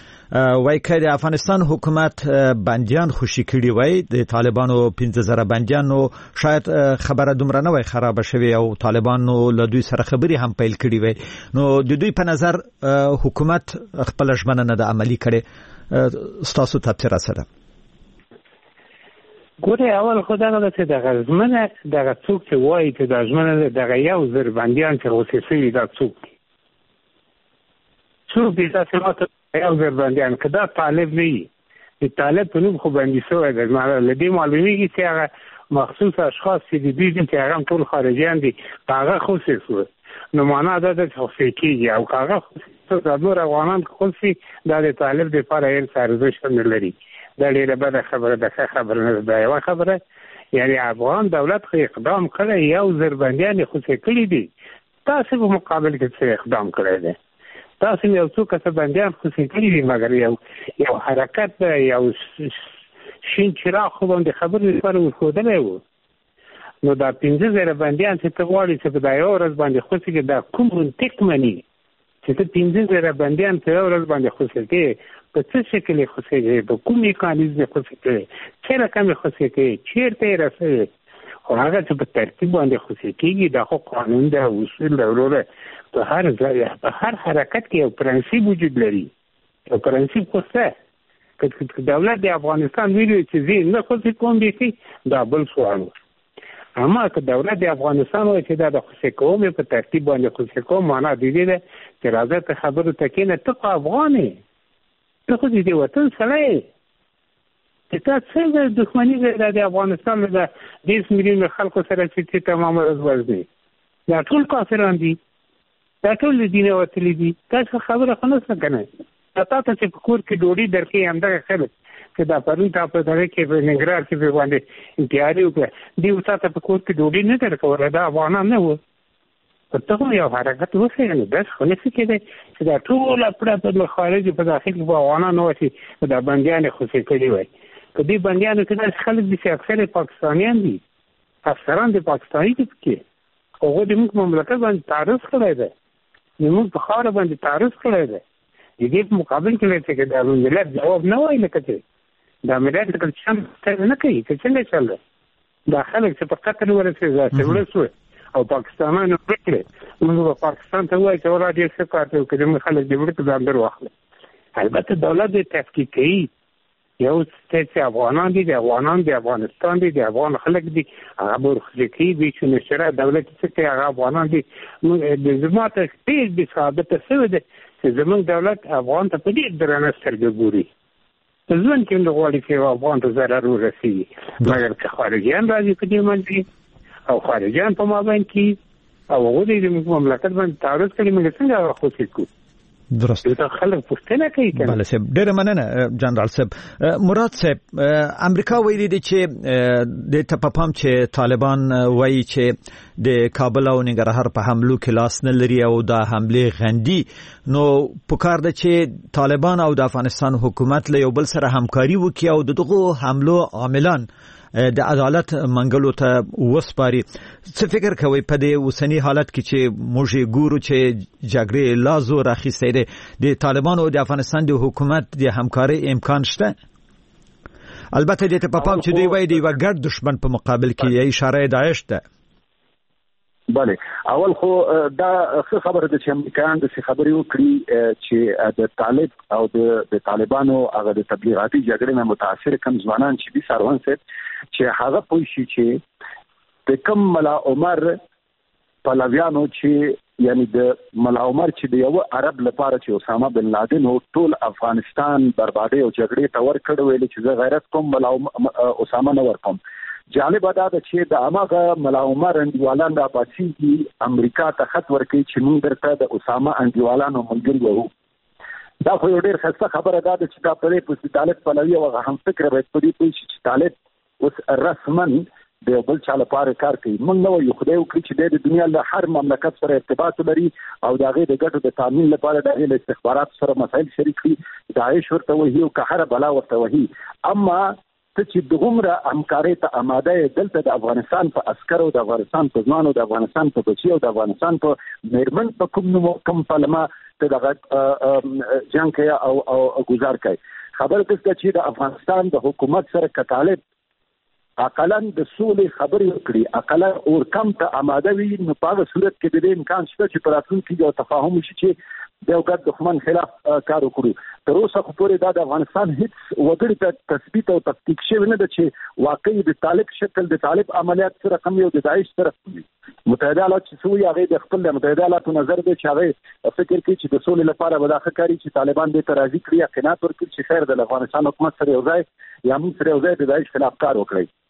چې وایي که د افغانستان حکومت بندیان خوشي کړي وای د طالبانو 15,000 بندیانو شاید خبره دومره نه وای خراب شوي او طالبانو له دوی سره خبري هم پیل کړي وای، نو د دوی په نظر حکومت خپل ژمنه نه د عملی کړي. ستاسو تفسیر سره ګوره اول خدای غواړي چې دغه ژمنه دغه څوک چې وایي چې د ژمنه دغه یو زر بندیان چې غوښتي دا څوک دي تاسو ماته یو زر بندیان کدا طالب نه وي، د طالب په نوم خو باندې شوی دی. لدې معلومیږي چې هغه مخصوص اشخاص چې دي چې هغه ټول خارجيان دي هغه خصوص وو نو معنا دا د توفیقي او هغه خصوص د نور افغانان خصوصي د طالب لپاره یې ارزښت نه لري دا ډیره بده خبره ده خبره نه ده یو خبره یعنی افغان دولت خو اقدام کړی یو زربندیان خصوصي کړی دي تاسو په مقابل کې څه اقدام کړی دی تاسو یو څو کسه بندیان خصوصي کړی دي مګر یو حرکت یو شین چراغ خو باندې خبرې لپاره وښودلی وو نو دا 15,000 بندیان چې ته غواړې چې په دا یو ورځ باندې خصوصي کې دا کوم منطق مني چې ته 15,000 بندیان په یو ورځ باندې خصوصي کې په څه شکل یې خصوصي کې په کوم میکانیزم یې خصوصي کې څه رقم یې خصوصي کې چیرته یې رسوي خو هغه چې په ترتیب باندې خصوصي کېږي دا خو قانون ده اصول ده وروره په هر ځای په هر حرکت کې یو پرنسیپ وجود لري یو پرنسیپ خو څه که دولت د افغانستان ویلي چې زه نه خصوصي کوم دي دا بل سوال اما که دولت د افغانستان وایي چې دا د خصوصي کوم په ترتیب باندې خصوصي کوم معنا دی ده چې راځه ته خبرو ته کېنه ته خو افغان یې ته خو د وطن سړی یې چې تا څنګه دښمني د افغانستان له 10 میلیون خلکو سره چې تمام ورځ وځي دا ټول کافران دي دا ټول د دین وتلي دي تاسو خبره خو نه څه کنه تاسو ته چې په کور کې ډوډۍ درکې همدغه خلک چې دا پرون تاسو دغه کې په نګرار کې په باندې انتیاري وکړه دی تاسو په کور کې ډوډۍ نه درکوله دا افغانان نه وو ته خو یو حرکت وکړي نو بس خو نه کېده چې دا ټول په خارج په داخل کې په افغانان نو چې دا بندیان خصوصي کړي وای که دې بندیانو کې دا خلک دي چې اکثر پاکستانیان دي افسران د پاکستاني دي کې هغه د موږ مملکت باندې تعرض کړی دی موږ په خاور باندې تعرض کړی دی دې په مقابل کې چې دا ملت جواب نه وایي لکه چې دا ملت څنګه نه کوي چې څنګه چل دا خلک چې په قطر ورسېږي چې ورسوي او پاکستانانو پکړي موږ په پاکستان ته وایي چې ورا دې څه کار کوي چې خلک دې ورته ځان واخلي البته دولت دې تفکیک کوي یو چې افغانان دي د افغانستان دي د افغان خلک دي هغه برخلیکي دي چې نشره دولت څخه هغه افغانان دي د زماته ډېر به ثابت شوی دی چې زموږ دولت افغان ته په دې درنه سترګې ګوري ځکه چې نو غواړي چې افغان ته ضرر ورسیږي مګر که خارجيان راځي په دې باندې او خارجيان په مابین کې او هغه د مملکت باندې تعرض کوي موږ څنګه خصوصي کوو درست دا خلک پوښتنه کوي بله صاحب ډېره مننه جنرال صاحب مراد صاحب امریکا ویلي دی چې د تپپام چې طالبان وایي چې د کابل او ننګرهار په حملو کې لاس نه لري او دا حمله غندي نو پکار ده چې طالبان او د افغانستان حکومت له یو بل سره همکاري وکړي او دغه حملو عاملان د عدالت منګلو ته وسپاري څه فکر کوي په دې اوسنی حالت کې چې موږ ګورو چې جګړې لا زور اخیستی دی د طالبانو او د افغانستان د حکومت د همکاري امکان شته البته د تپپام چې دوی وایي د یو ګډ دشمن په مقابل کې اشاره داعش ده بله اول خو دا خبره ده چې امریکایان د خبرې وکړي چې د طالب او د طالبانو هغه د تبلیغاتي جګړې نه متاثر کم ځوانان چې دي سروان صاحب چې هغه پوه شي چې د کم ملا عمر پلویانو چې یعنی د ملا عمر چې د یو عرب لپاره چې اسامه بن لادن او ټول افغانستان بربادي او جګړې ته ورکړ ویل چې زه غیرت کوم ملا اسامه نه ورکوم جالب دا ده چې د هغه ملا عمر انډیوالان د عباسي امریکا ته خط ورکړي چې موږ درته د اسامه انډیوالانو ملګری وو دا خو ډېر ښه خبره ده چې دا په طالب پلوي او هم فکر به په دې پوه شي چې طالب اوس رسمن د بل چا لپاره کار کوي موږ نو یو خدای وکړي چې د دنیا له هر مملکت سره ارتباط لري او د هغه د ګټو د تامین لپاره د استخبارات سره مسایل شریک دي داعش ورته وایي او که هر بلا ورته وایي اما ته چې دغومره همکارۍ ته آماده دلته د افغانستان په عسکرو د افغانستان په ځوانو د افغانستان په بچیو د افغانستان په میرمن په کوم پلمه ته دغه جنګ کوي او گزار کوي خبره ده چې د افغانستان د حکومت سره کتالب اقلن د سولې خبرې وکړي اقلن اور کم ته آماده وي نو په هغه صورت کې د دې امکان شته چې پر راتلونکي یو تفاهم شي چې د یو ګډ دښمن خلاف کار وکړو تر اوسه خو پورې دا د افغانستان هیڅ وګړي ته تثبیت او تفکیک شوی نه ده چې واقعي د طالب شکل د طالب عملیات سره کم یو د داعش سره متحده ایالات چې سوی هغه د خپل متحده ایالاتو نظر دی چې هغه فکر کوي چې د سولې لپاره به دا ښه کاری چې طالبان دې ته راضي کړي یا قناعت ورکړي چې خیر د افغانستان حکومت سره یو ځای یا موږ سره یو ځای د داعش خلاف کار وکړي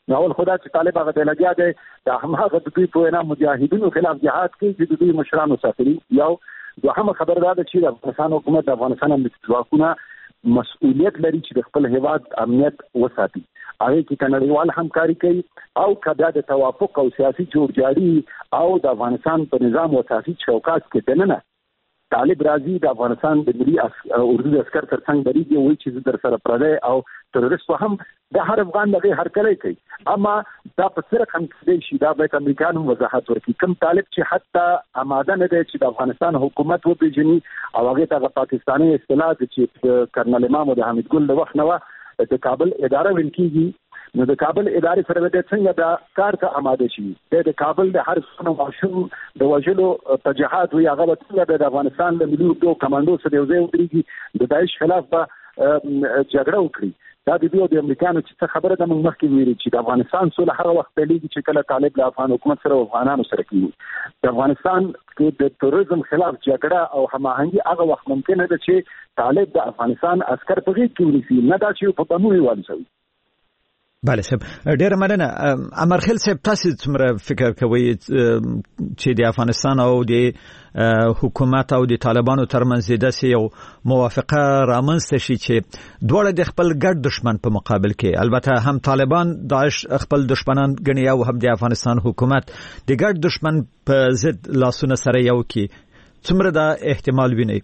نو خدا چې طالب هغه د لګیا دی د هماغه د دوی په وینا مجاهدینو خلاف جهاد کوي چې د دوی مشرانو ساتري. یو دوهمه خبره ده چې د افغانستان حکومت د افغانستان امنیتي ځواکونه مسؤلیت لري چې د خپل هیواد امنیت وساتي. هغه کې کنړیوال همکاري کوي او کدا د توافق او سیاسي جوړجاړي او د افغانستان په نظام او سیاسي چوکاټ کې دننه طالب راځي د افغانستان د ملي اردو عسكر ترڅنګ درېږي وایي چې در سره پردی او تروریست هم د هر افغان دغه هرکلی کوي. اما دا په څه رقم کې شي دا به امریکایانو وضاحت ورکړي. کوم طالب چې حتی آماده نه دی چې د افغانستان حکومت وپېژني او هغه ته پاکستاني اصطلاح چې کرنل امام د حمید ګل له وخت نه د کابل اداره ویل کېږي، نو د کابل ادارې سره د څنګه دا کار ته آماده شي. د کابل د هر څه ماشوم د وژلو په جهاد وی هغه څنګه د افغانستان د ملي اردو کمانډو سره یو ځای ودرېږي د داعش خلاف به جګړه وکړي. دا د دې د امریکانو چې خبره د موږ مخکې ویلي چې د افغانستان سره هر وخت پیلېږي چې کله طالب له افغان حکومت سره او افغانانو سره کوي. د افغانستان کې د تروریزم خلاف جګړه او هماهنګي هغه وخت ممکن ده چې طالب د افغانستان عسكر په غېږ کې ونیسي، نه دا چې په بمو وانسوي. بله صاحب، ډیره مننه. امرخیل صاحب، تاسو څومره فکر کوئ چې د افغانستان او د حکومت او د طالبانو ترمنځ داسې یو موافقه رامنځته شي چې دواړه د خپل ګډ دشمن په مقابل کې، البته هم طالبان داعش خپل دشمنان ګڼي او هم د افغانستان حکومت د ګډ دشمن په ضد لاسونه سره یو کړي، څومره دا احتمال وینئ؟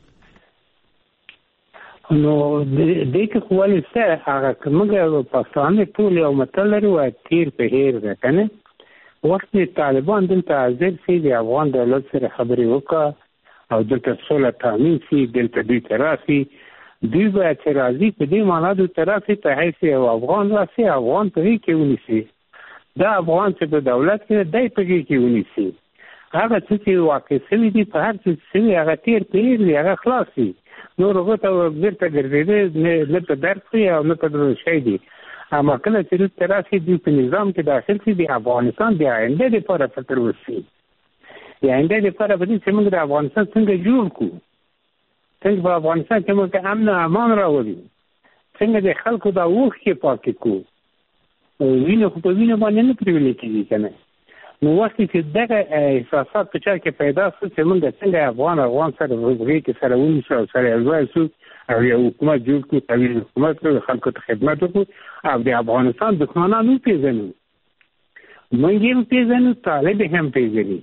نو د دې خپل څه هغه کومه پښتانه ټول یو متل لري او تیر په هیر ده کنه. وخت طالبان دلته حاضر شي د افغان دولت سره خبرې وکړه او دلته سوله تامین شي، دلته دوی تراسي دوی به چې راځي په دې معنا دوی تراسي په حیث یو افغان راسي، افغان په کې ونیسي. دا افغان چې په دولت کې دای په کې ونیسي. هغه چې واقع شوی دی په هر څه چې هغه تیر په هیر دی هغه خلاصي. نو رغوت او بیرته ګرځېدل نه په درس او نه په درو شي دي. اما کله چې تراسي دی په نظام کې داخل شي د افغانستان د آینده لپاره فکر وشي. د آینده لپاره به چې موږ د افغانستان څنګه جوړ کړو، څنګه په افغانستان کې موږ امن او امان راوړو، څنګه د خلکو د اوخ کې پاک کړو. وینه خو په وینه باندې نه پریولې کېږي کنه. نو وخت چې دغه احساسات په چا کې پیدا شو چې موږ څنګه افغان سره ورغې کې سره ونیسو او سره یوځای شو او یو حکومت جوړ کړو، طویل حکومت کړو، خلکو ته خدمت وکړو او د افغانستان دښمنان وپېژنو. موږ هم پیژنو، طالب هم پیژني.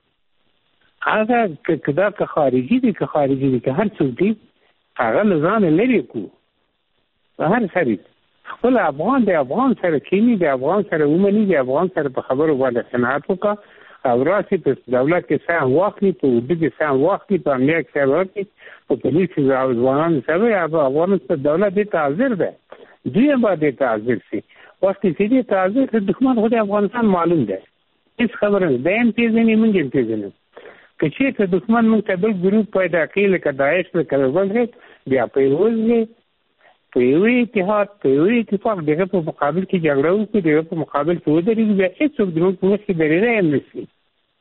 هغه کدا که خارجي دي که خارجي دي که هر څوک دي هغه له ځانه لرې کړو. هر سړي خپل افغان د افغان سره کینی، د افغان سره ومني، د افغان سره په خبرو باندې قناعت وکړه او راسي په دولت کې سهم واخلي، په وګړي کې سهم واخلي، په امنیت کې سهم واخلي، په پولیس او ځوانانو سره یا افغانستان دولت دې تعذر ده. دوی هم باید تعذر شي. وخت چې دې تعذر دښمن خو د افغانستان معلوم ده، هیڅ خبره نه ده. هم پیژني، موږ هم پیژنو. که چېرته دښمن موږ ته بل ګروپ پیدا کړي لکه داعش لکه بل بیا په یوه په یو اتحاد په یو اتفاق دغه په مقابل کې جګړه وکړي، دغه په مقابل کې ودرېږي، بیا هېڅوک زموږ په وس کې درېدی هم نه شي.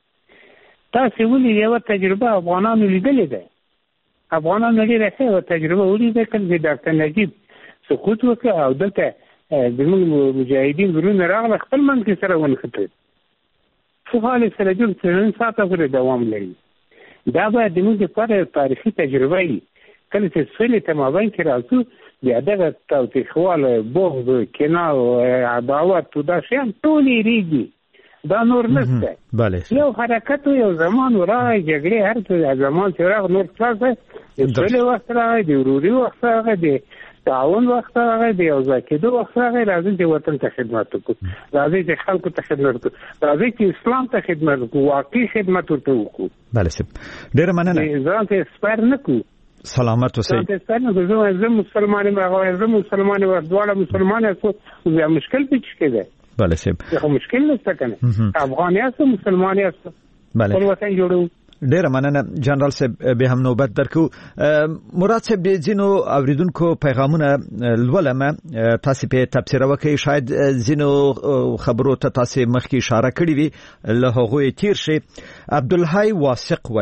تاسې ولې یوه تجربه افغانانو لیدلې ده؟ افغانانو ډېره ښه یوه تجربه ولیده کله چې ډاکټر نجیب سقوط وکړ او دلته زموږ مجاهدین ورونه راغله خپل منځ کې سره ونښتل. څه حال سره جوړ څلورم ساعته پورې دوام لري. دا باید زموږ لپاره تاریخي تجربه وي. کله چې سولې ته مابین کې راځو بیا دغه تاوتریخوالی، بغض، کینه او عداوت دا شیان ټول هېرېږي. دا نور نشته. یو حرکت یو زمان راغی، جګړې هر څه زمان چې راغی نور خلاص دی. د سولې وخت راغی، د وروري وخت راغی، د تعاون وخت راغی، د یو ځای کېدو وخت راغی. راځئ چې وطن ته خدمت وکړو، راځئ چې خلکو ته خدمت وکړو، راځئ چې اسلام ته خدمت وکړو، واقعي خدمت ورته وکړو. بله صاحب، ډېره مننه. ځان ته سپر نه کړو. سلامت اوسئ. زه مسلمان یم، هغه زه مسلمان یم، دواړه مسلمان یو، بیا مشکل پېښ کېده. بله صاحب، خو مشکل نشته کنه. افغان یاست، مسلمان یاست، خپل وطن جوړو. ډیره مننه جنرال صاحب. به هم نوبت درکو. مراد صاحب، د ځینو اوریدونکو پیغامونه لولم، تاسو په تفسیر وکړئ. شاید ځینو خبرو ته تاسو مخکې اشاره کړې وي، له هغه تیر شي. عبدالحی واثق وایي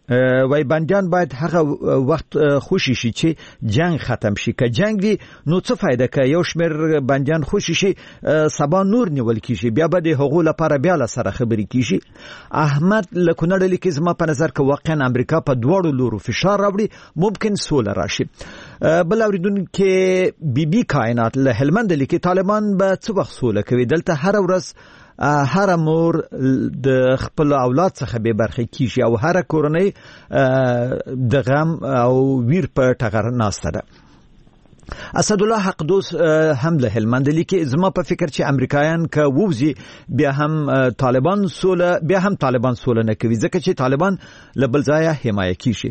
وای بندیان باید هغه وخت خوشی شي چې جنگ ختم شي. که جنگ وي نو څه فائدہ کوي؟ یو شمیر بندیان خوشی شي سبا نور نیول کیږي، بیا به د حقوق لپاره بیا سره خبرې کیږي. احمد لکونړ لیکي زما په نظر که واقعا امریکا په دواړو لورو فشار راوړي ممکن سوله راشي. بل اوریدونکو بي کائنات له هلمند لیکي طالبان به څه وخت سوله کوي؟ دلته هر ورځ هر مور د خپل اولاد څخه به برخه کیږي او هر کورنۍ د غم او ویر په ټغر ناسته ده. اسد الله حق دوست هم له هلمند لیکي زما په فکر چې امریکایان که ووزي بیا هم طالبان سوله نه کوي، ځکه چې طالبان له بل ځایه حمایه کیږي.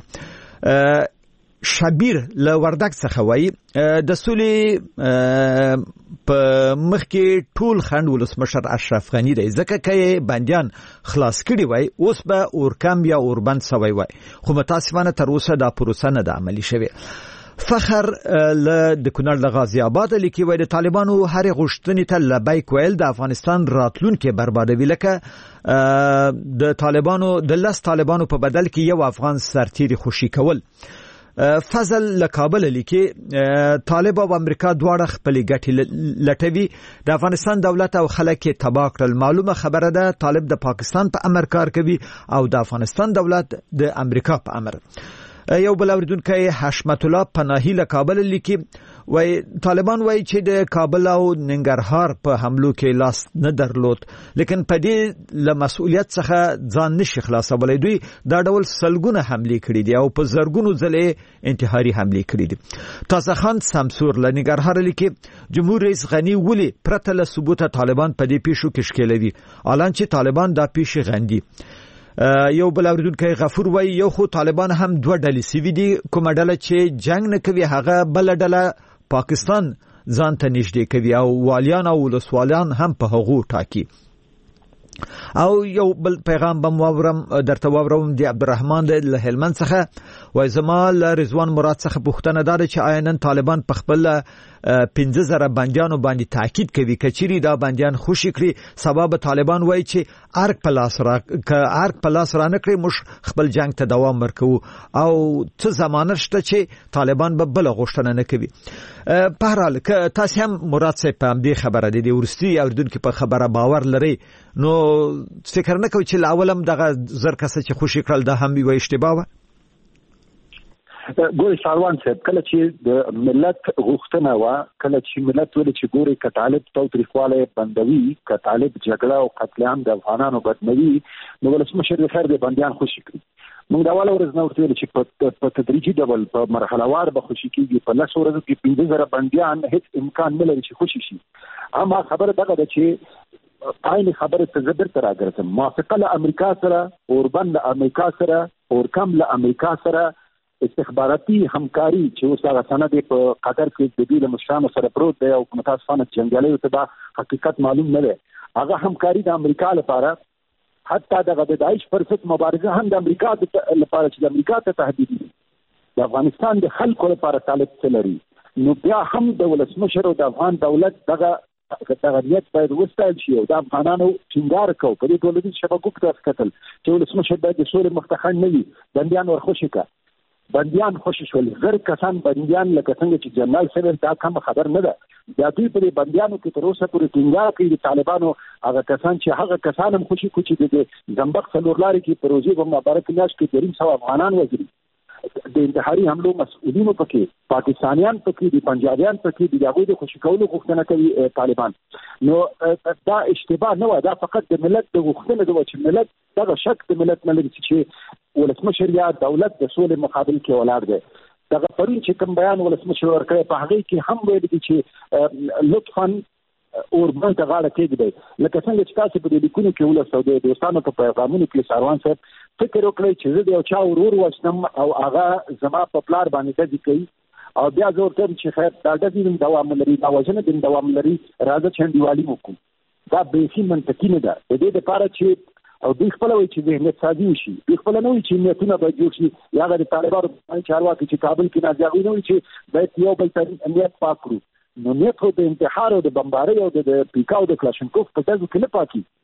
شبیر له وردګ څخه وایي د سولې په مخ کې ټول خند ولسمشر اشرف غنی دی، ځکه چې بندیان خلاص کړي وای اوس به اورکم یا اوربند سوی وای، خو متاسفانه تر اوسه دا پروسه نه ده عملی شوی. فخر د کونړ د غازی آباد لیکي وای د طالبانو هر غوښتنې ته لبیک ویل د افغانستان راتلونکي بربادوي، لکه د طالبانو په بدل کې یو افغان سرتیری خوشي کول. فضل لکابل لیکي طالب او امریکا دواړه خپل ګټې لټوي، د افغانستان دولت او خلک تباه کړل. معلومه خبره ده طالب د پاکستان په امر کار کوي او د افغانستان دولت د امریکا په امر. یو بل اوریدونکی حشمت الله پناهی لکابل لیکي وای طالبان وای چې د کابل او ننګرهار په حملو کې لاس نه درلود، لیکن په دې له مسؤلیت څخه ځان نشي خلاصولای. دوی دا ډول سلګونه حملې کړې دي او په زرګونو ځله انتحاري حملې کړې دي. تازه خان سمسور له ننګرهار لیکي جمهور رئیس غنی ولی پرته له ثبوت طالبان په دې پیښو کې ښکېلوي، الان چې طالبان دا پیښې غندي. یو بل اوریدونکی غفور وای یو خو طالبان هم دوه ډلې سوي دي، کومه ډله چې جنگ نه کوي هغه بل ډله پاکستان ځان ته نږدې کوي او والیان او ولسوالیان هم په هغو ټاکي. او یو بل پیغام بم درته واورم دی عبدالرحمن د هلمند څخه وای زما له رضوان مراد څخه پوښتنه ده چې آیا نن طالبان په خپل 15,000 بندیانو باندې تاکید کوي کچيري دا بندیان خوشي کړی سبب طالبان وای چې ارګ پلاس را نه کړی مش خپل جنگ ته دوام ورکو او څه ضمانت شته چې طالبان به بل غوښتنه نه کوي. په هر حال که تاسو هم مراد صاحب په دې خبره دي ورستي اوریدونکو په خبره باور لري نو فکر نه کوي چې لاولم دغه زر کسه چې خوشي کړل دا هم وي اشتباه. ګوري ساروان صاحب کله چې د ملت غوښتنه وا کله چې ملت ول چې ګوري ک طالب توتریخواله بندوي ک طالب جګړه او قتل عام د افغانانو بدنوي نو ولسمشر خیر د بنديان خوشي کړي. موږ دا ول ورځ نو ورته چې په تدریجي ډول په مرحله وار به خوشي کیږي. په لاسو ورځو کې 15,000 بنديان هیڅ امکان نه لري چې خوشي شي. اما خبره دغه ده چې عین خبره ته زبر تر راګرځم موافقه له امریکا سره اوربند له امریکا سره اورکم له امریکا سره استخباراتي همکاري چې اوس هغه سند په قطر کې د دې له مشرانو سره پروت دی او متاسفانه جنگیالیو ته دا حقیقت معلوم نه دی. هغه همکاري د امریکا لپاره حتی د داعش پر ضد مبارزه هم د امریکا لپاره چې د امریکا ته تهدید دي د افغانستان د خلکو لپاره طالب لري نو بیا هم د ولسمشر او د افغان دولت دغه نیت باید وستایل شي او د افغانانو ټینګار کو په دې ټولنیز شبکو کې تاسو کتل چې ولسمشر باید د سولې مختصن نه وي بنديان ورخوشي کا بنديان خوشي شول غیر کسان بنديان لکه څنګه چې جنرال سیویل دا کوم خبر نه ده دا دوی په بنديانو کې تر اوسه پورې ټینګار کوي د طالبانو هغه کسان چې هغه کسان هم خوشي کوي چې د زنبق څلورلاري کې پروژې په مبارک نیاش کې 300 افغانان وزري د انتحاري حملو مسؤلینو پکې پاکستانیان پکې دي پنجابیان پکې دي هغه د خوشي کولو غوښتنه کوي طالبان. نو دا اشتباه نه و دا فقط د ملت د غوښتنه د چې ملت دا شک د ملت نه لري چې ولسمشر یا دولت د سولې مقابل کې ولاړ دی. دغه پرین چې کوم بیان ولسمشر ورکړي په هغه کې هم ویل دي چې لطفاً اور باندې غاړه کېږي لکه څنګه چې تاسو په دې لیکونو کې ولستو د دوستانو په پیغامونو کې ساروان صاحب فکر وکړئ چې زه د یو چا ورور وښنم او هغه زما په پلار باندې دځي کوي او بیا زه ورته چې خیر دا د دې دوام لري دا وجنه د دوام لري راځه چې دیوالي وکړو. دا به هیڅ منطقي نه ده د دې لپاره چې او دوی خپل وایي چې ذهنیت سازي وشي دوی خپل نه وایي چې نیتونه به جوړ شي یا د طالبانو چارواکي چې کابل کې ناځي نه وایي چې باید یو بل ته نیت پاک کړو. نو نیت خو د انتحار او د بمبارۍ او د پیکاو د کلاشنکوف په ځای کې نه پاکي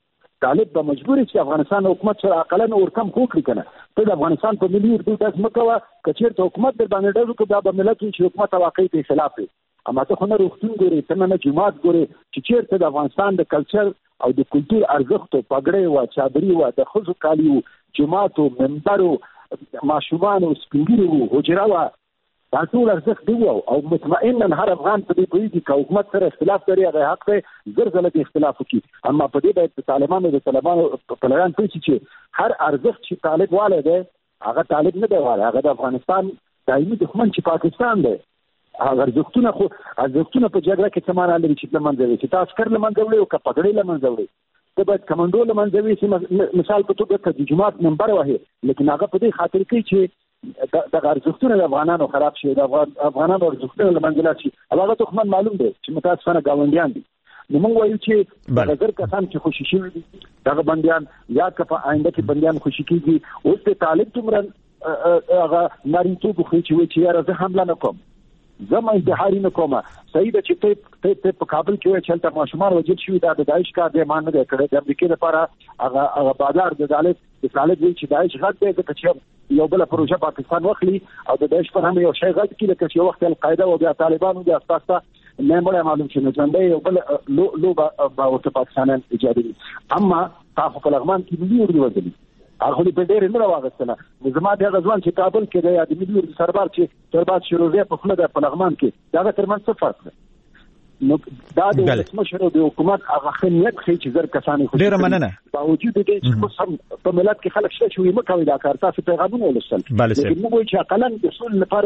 طالب به مجبور چې افغانستان حکومت سره عقلانه ورکم کوکړي کنه ته د افغانستان په ملي اردو داس مکوه کچیر ته حکومت در باندې ډېر کو دا به ملت چې حکومت واقعي په خلاف دی اما ته خو نه روغتون ګوري ته نه جماعت ګوري چې چیرته د افغانستان د کلچر او د کلچر ارزښت او پګړې او چادري او د خزو کالیو جماعت او منبر او ماشومان او سپینګری او حجره او دا ټول ارزښت دی او مطمئنا هر افغان په دې پوهیږي چې حکومت سره اختلاف لري هغه حق دی زر د اختلاف وکړي اما په دې باید طالبانو د طالبانو په لړان پېښ چې هر ارزښت چې طالب والے دی هغه طالب نه دی والے هغه د افغانستان دایمي دښمن چې پاکستان دی هغه ارزښتونه په جګړه کې څه معنا لري چې لمنځه وي چې تاسو کړل لمنځه وړي او کپګړې لمنځه وړي ته باید کمانډو لمنځه وي چې مثال په توګه د جماعت منبر وهي لیکن هغه په دې خاطر کوي چې د ارزښتونو د افغانانو خراب شي د افغانانو ارزښتونه لمنځه شي هغه دښمن معلوم دی چې متاسفانه گاونډیان دي نو موږ وایو چې هغه کسان چې خوشي شوي دي دغه بندیان یا که په آینده کې بندیان خوشي کیږي اوس ته طالب دومره هغه نارینتوب خو چې یاره زه حمله نه کوم زما انتحاري نه کومه صحیح ده چې ته په کابل کې وای چې تاسو ماشومان وجل شوی دا د داعش کار دی مان نه کړی د امریکا لپاره هغه بازار د طالب وی چې داعش غږ دی چې یو بل پروژه پاکستان واخلي او د داعش پر هم یو شی غږ کړي چې یو وخت القاعده او بیا طالبانو د اساسا نه مړ معلوم شي نو څنګه یو بل لو با پاکستان ایجادي اما تاسو په لغمان کې ملي اردو وځي هغه په ډېر نه راوغستله زما د غزوان چې کابل کې د یاد ملي اردو سربار شروع په خپل د پلغمان کې دا ترمن څه فرق دی نو دا د مشر د حکومت هغه خنیت چې زر کسانې خو ډېر مننه باوجود دې چې کوم په ملت کې خلک شوي مکوې دا کار تاسو پیغامونه ولسل لیکن موږ چې عقلن د اصول لپاره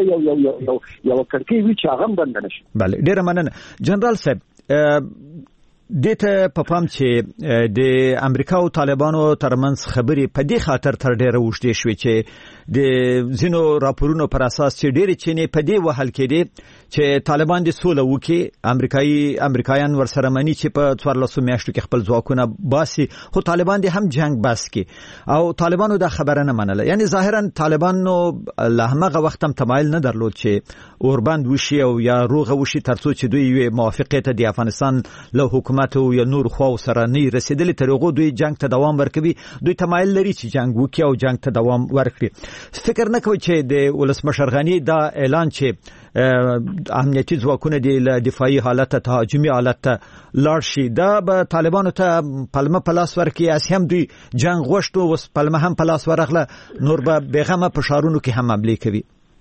یو کړکۍ وی چې هغه بند نشي بله ډېر مننه جنرال صاحب دته په پام چې د امریکا او طالبانو ترمنځ خبرې په دې خاطر تر ډیره وشته شوې چې د زینو راپورونو پر اساس چې ډېر چینه په دې وحل کې دي چې طالبان د سوله وکي امریکایان ورسره مني چې په 14 میاشتو کې خپل ځواکونه باسي خو طالبان دې هم جنگ بس کې او طالبانو دا خبره نه منله یعنی ظاهرا طالبانو له هغه وخت هم تمایل نه درلود چې اوربند وشي او یا روغه وشي ترڅو چې دوی موافقت د افغانستان له حکومت او یا نور خو سره نه رسیدلی ترغه دوی جنگ ته دوام ورکوي دوی تمایل لري چې جنگ وکي او جنگ ته دوام ورکړي فکر نه کوي چې د ولسمشر غنی دا اعلان چې امنیتي ځواکونه د دفاعي حالت ته تهاجمي حالت ته لاړ شي دا به طالبانو ته پلمه پلاس ورکړي اس هم دوی جنگ غوښتو وس پلمه هم پلاس ورغله نور به بیغمه په شارونو کې هم عملي کوي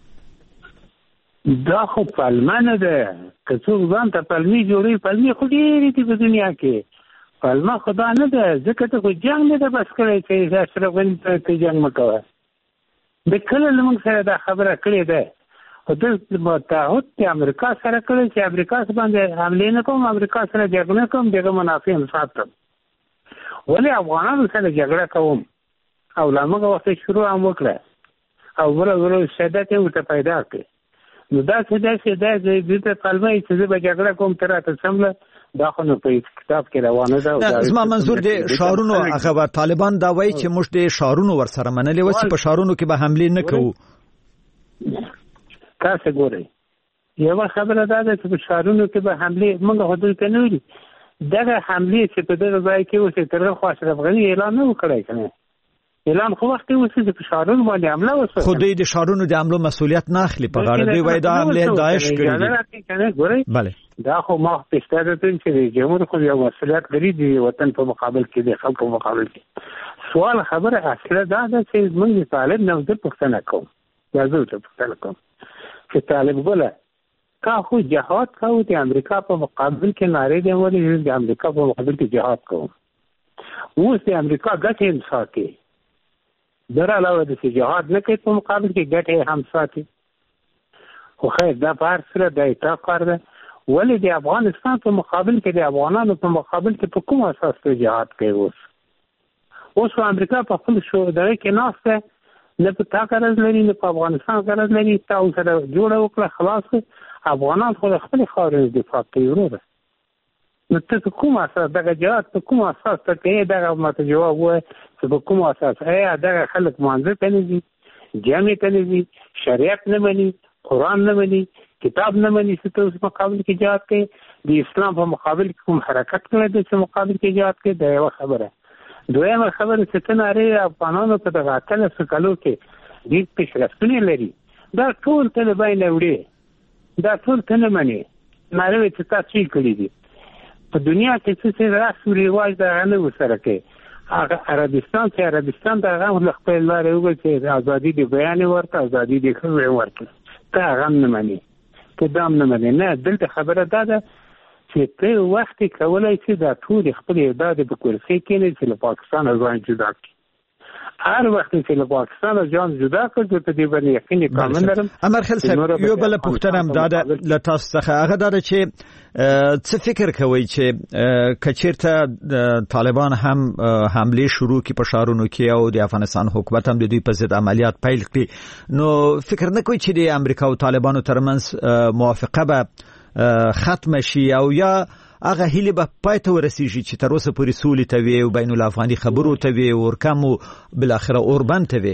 دا خو پلمه نه ده که څوک ځان ته پلمې جوړوي پلمې خو ډېرې دي په دنیا کې پلمه خدا نه ده ځکه ته خو جنگ نه ده بس کړی چې اشرف غني ته جنگ مه کوه د کله زموږ سره دا خبره کړې ده خو د تعهد د امریکا سره کړی چې امریکا سره باندې حملې نه کوم امریکا سره جګړه نه کوم دغه منافع هم ساتم ولې افغانانو سره جګړه کوم او لا موږ وخت شروع هم وکړه او ورو شدت یې ورته پیدا کړ نو دا څه دا د پلمه چې زه به جګړه کوم تر ته سمله دا خو نو په کتاب کې روانه ده زما منظور دی شارونو هغه طالبان دا وایي چې موږ د شارونو ورسره منلې و چې په شارونو کې به حمله نه کوو تاسو ګورئ یو خبره ده چې په شارونو کې به حمله موږ حدود ته نه وي دغه حمله چې په دغه ځای کې اوسې تر خو اشرف غني اعلان نه وکړای کنه اعلان خو وخت اوسې چې په شارونو باندې حمله وشوه خو د شارونو د حملو مسؤلیت نه اخلي په غاړه دی وای دا حمله داعش کړی بله دا خو ما پېښته ده چې جمهور خو یو مسؤلیت لري د وطن په مقابل کې د خلکو په مقابل کې سوال خبره اصله دا ده چې موږ طالب نه د پښتنه کوم دا زه ته پښتنه کوم چې طالب بوله کا خو جهاد کوو د امریکا په مقابل کې ناره دی ولې د امریکا په مقابل کې جهاد کوو اوس د امریکا ګټې هم ساتي در علاوه د جهاد نه کوي په مقابل کې ګټې هم ساتي خو خیر دا په هر سره د اطاق کار ده ولې د افغانستان په مقابل کې د افغانانو په مقابل کې په کوم اساس ته جهاد کوي اوس امریکا په خپل شو دغه کې ناسته نه په تا غرض لري نه په افغانستان غرض لري تاسو سره جوړه وکړه خلاص افغانان خو خپل خاورې دفاع کوي وروره نو ته کوم اساس دغه جهاد په کوم اساس ته کوي دغه ماته جواب وای چې په کوم اساس دغه خلک مانځي کنه دي جامع کنه دي شریعت نه مني قرآن نه مني کتاب نه مني چې ته په مقابل کې جهاد کوي د اسلام په مقابل کې کوم حرکت کوي د مقابل کې جهاد کوي دا یو خبره دویمه خبره چې تناره افغانانو په دغه 13 کالو کې ډېر پیشرفتونه لري دا ټول طالبان وړي دا ټول تنه مني ناروي چې تاسو یې کړی دي په دنیا کې څه رسمي رواج دا نه وسره کې هغه عربستان دا هغه خپل لارې وګړي چې ازادي دی بیان ورته ازادي دی خبره ورته دا هغه نه مني ته دام نه مني نه دلته خبره ده چې په وخت کې کولای شي دا ټول خپل اعداد په کورسي کې چې له پاکستان ځان جدا کړي هر وخت چې له پاکستان ځان جدا کړي ته دې باندې یقیني کامل لرم امر خل صاحب یو بل پښتنه هم دا لتاس څخه هغه دا چې څه فکر کوي چې کچیرته طالبان هم حمله شروع کی په شهرونو کې او د افغانستان حکومت هم د دوی په ضد عملیات پیل کړي نو فکر نه کوي چې د امریکا او طالبانو ترمنځ موافقه به ختم شي او یا هغه هیله به پاتې ورسیږي چې تر اوسه پورې سولې ته وي او بین الافغاني خبرو ته وي او ورکم او بل اخره اوربند ته وي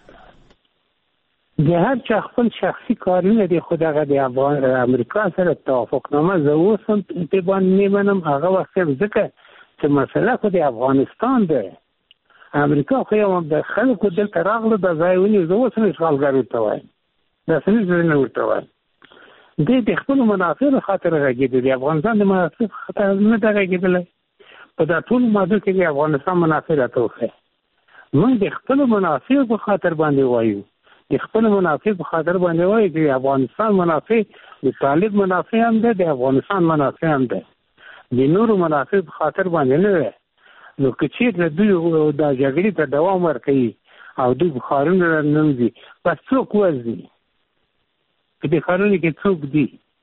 د هر چا خپل شخصي کارونه دي خو دغه د امریکا سره توافقنامه زه اوسم په باندې منم هغه وخت ځکه چې مسله خو د افغانستان ده امریکا خو یو د خلکو دلته راغله د ځایونی زه اوسم اشغالګر ورته وایم دا څه نه ورته وایم د خپل منافع خاطر راګیدل د افغانستان د منافع خاطر نه راګیدل په دا ټول ماده کې د افغانستان منافع راټوخه موږ د خپل منافع په خاطر باندې وایو د خپل منافع په خاطر باندې وایي چې افغانستان منافع د طالب منافع هم ده د افغانستان منافع هم ده د نورو منافع په خاطر باندې نه نو کچې د دوی د جګړې ته دوام ورکړي او دوی بخارونه نوځي پس څوک وځي په دې خارونه کې څوک دي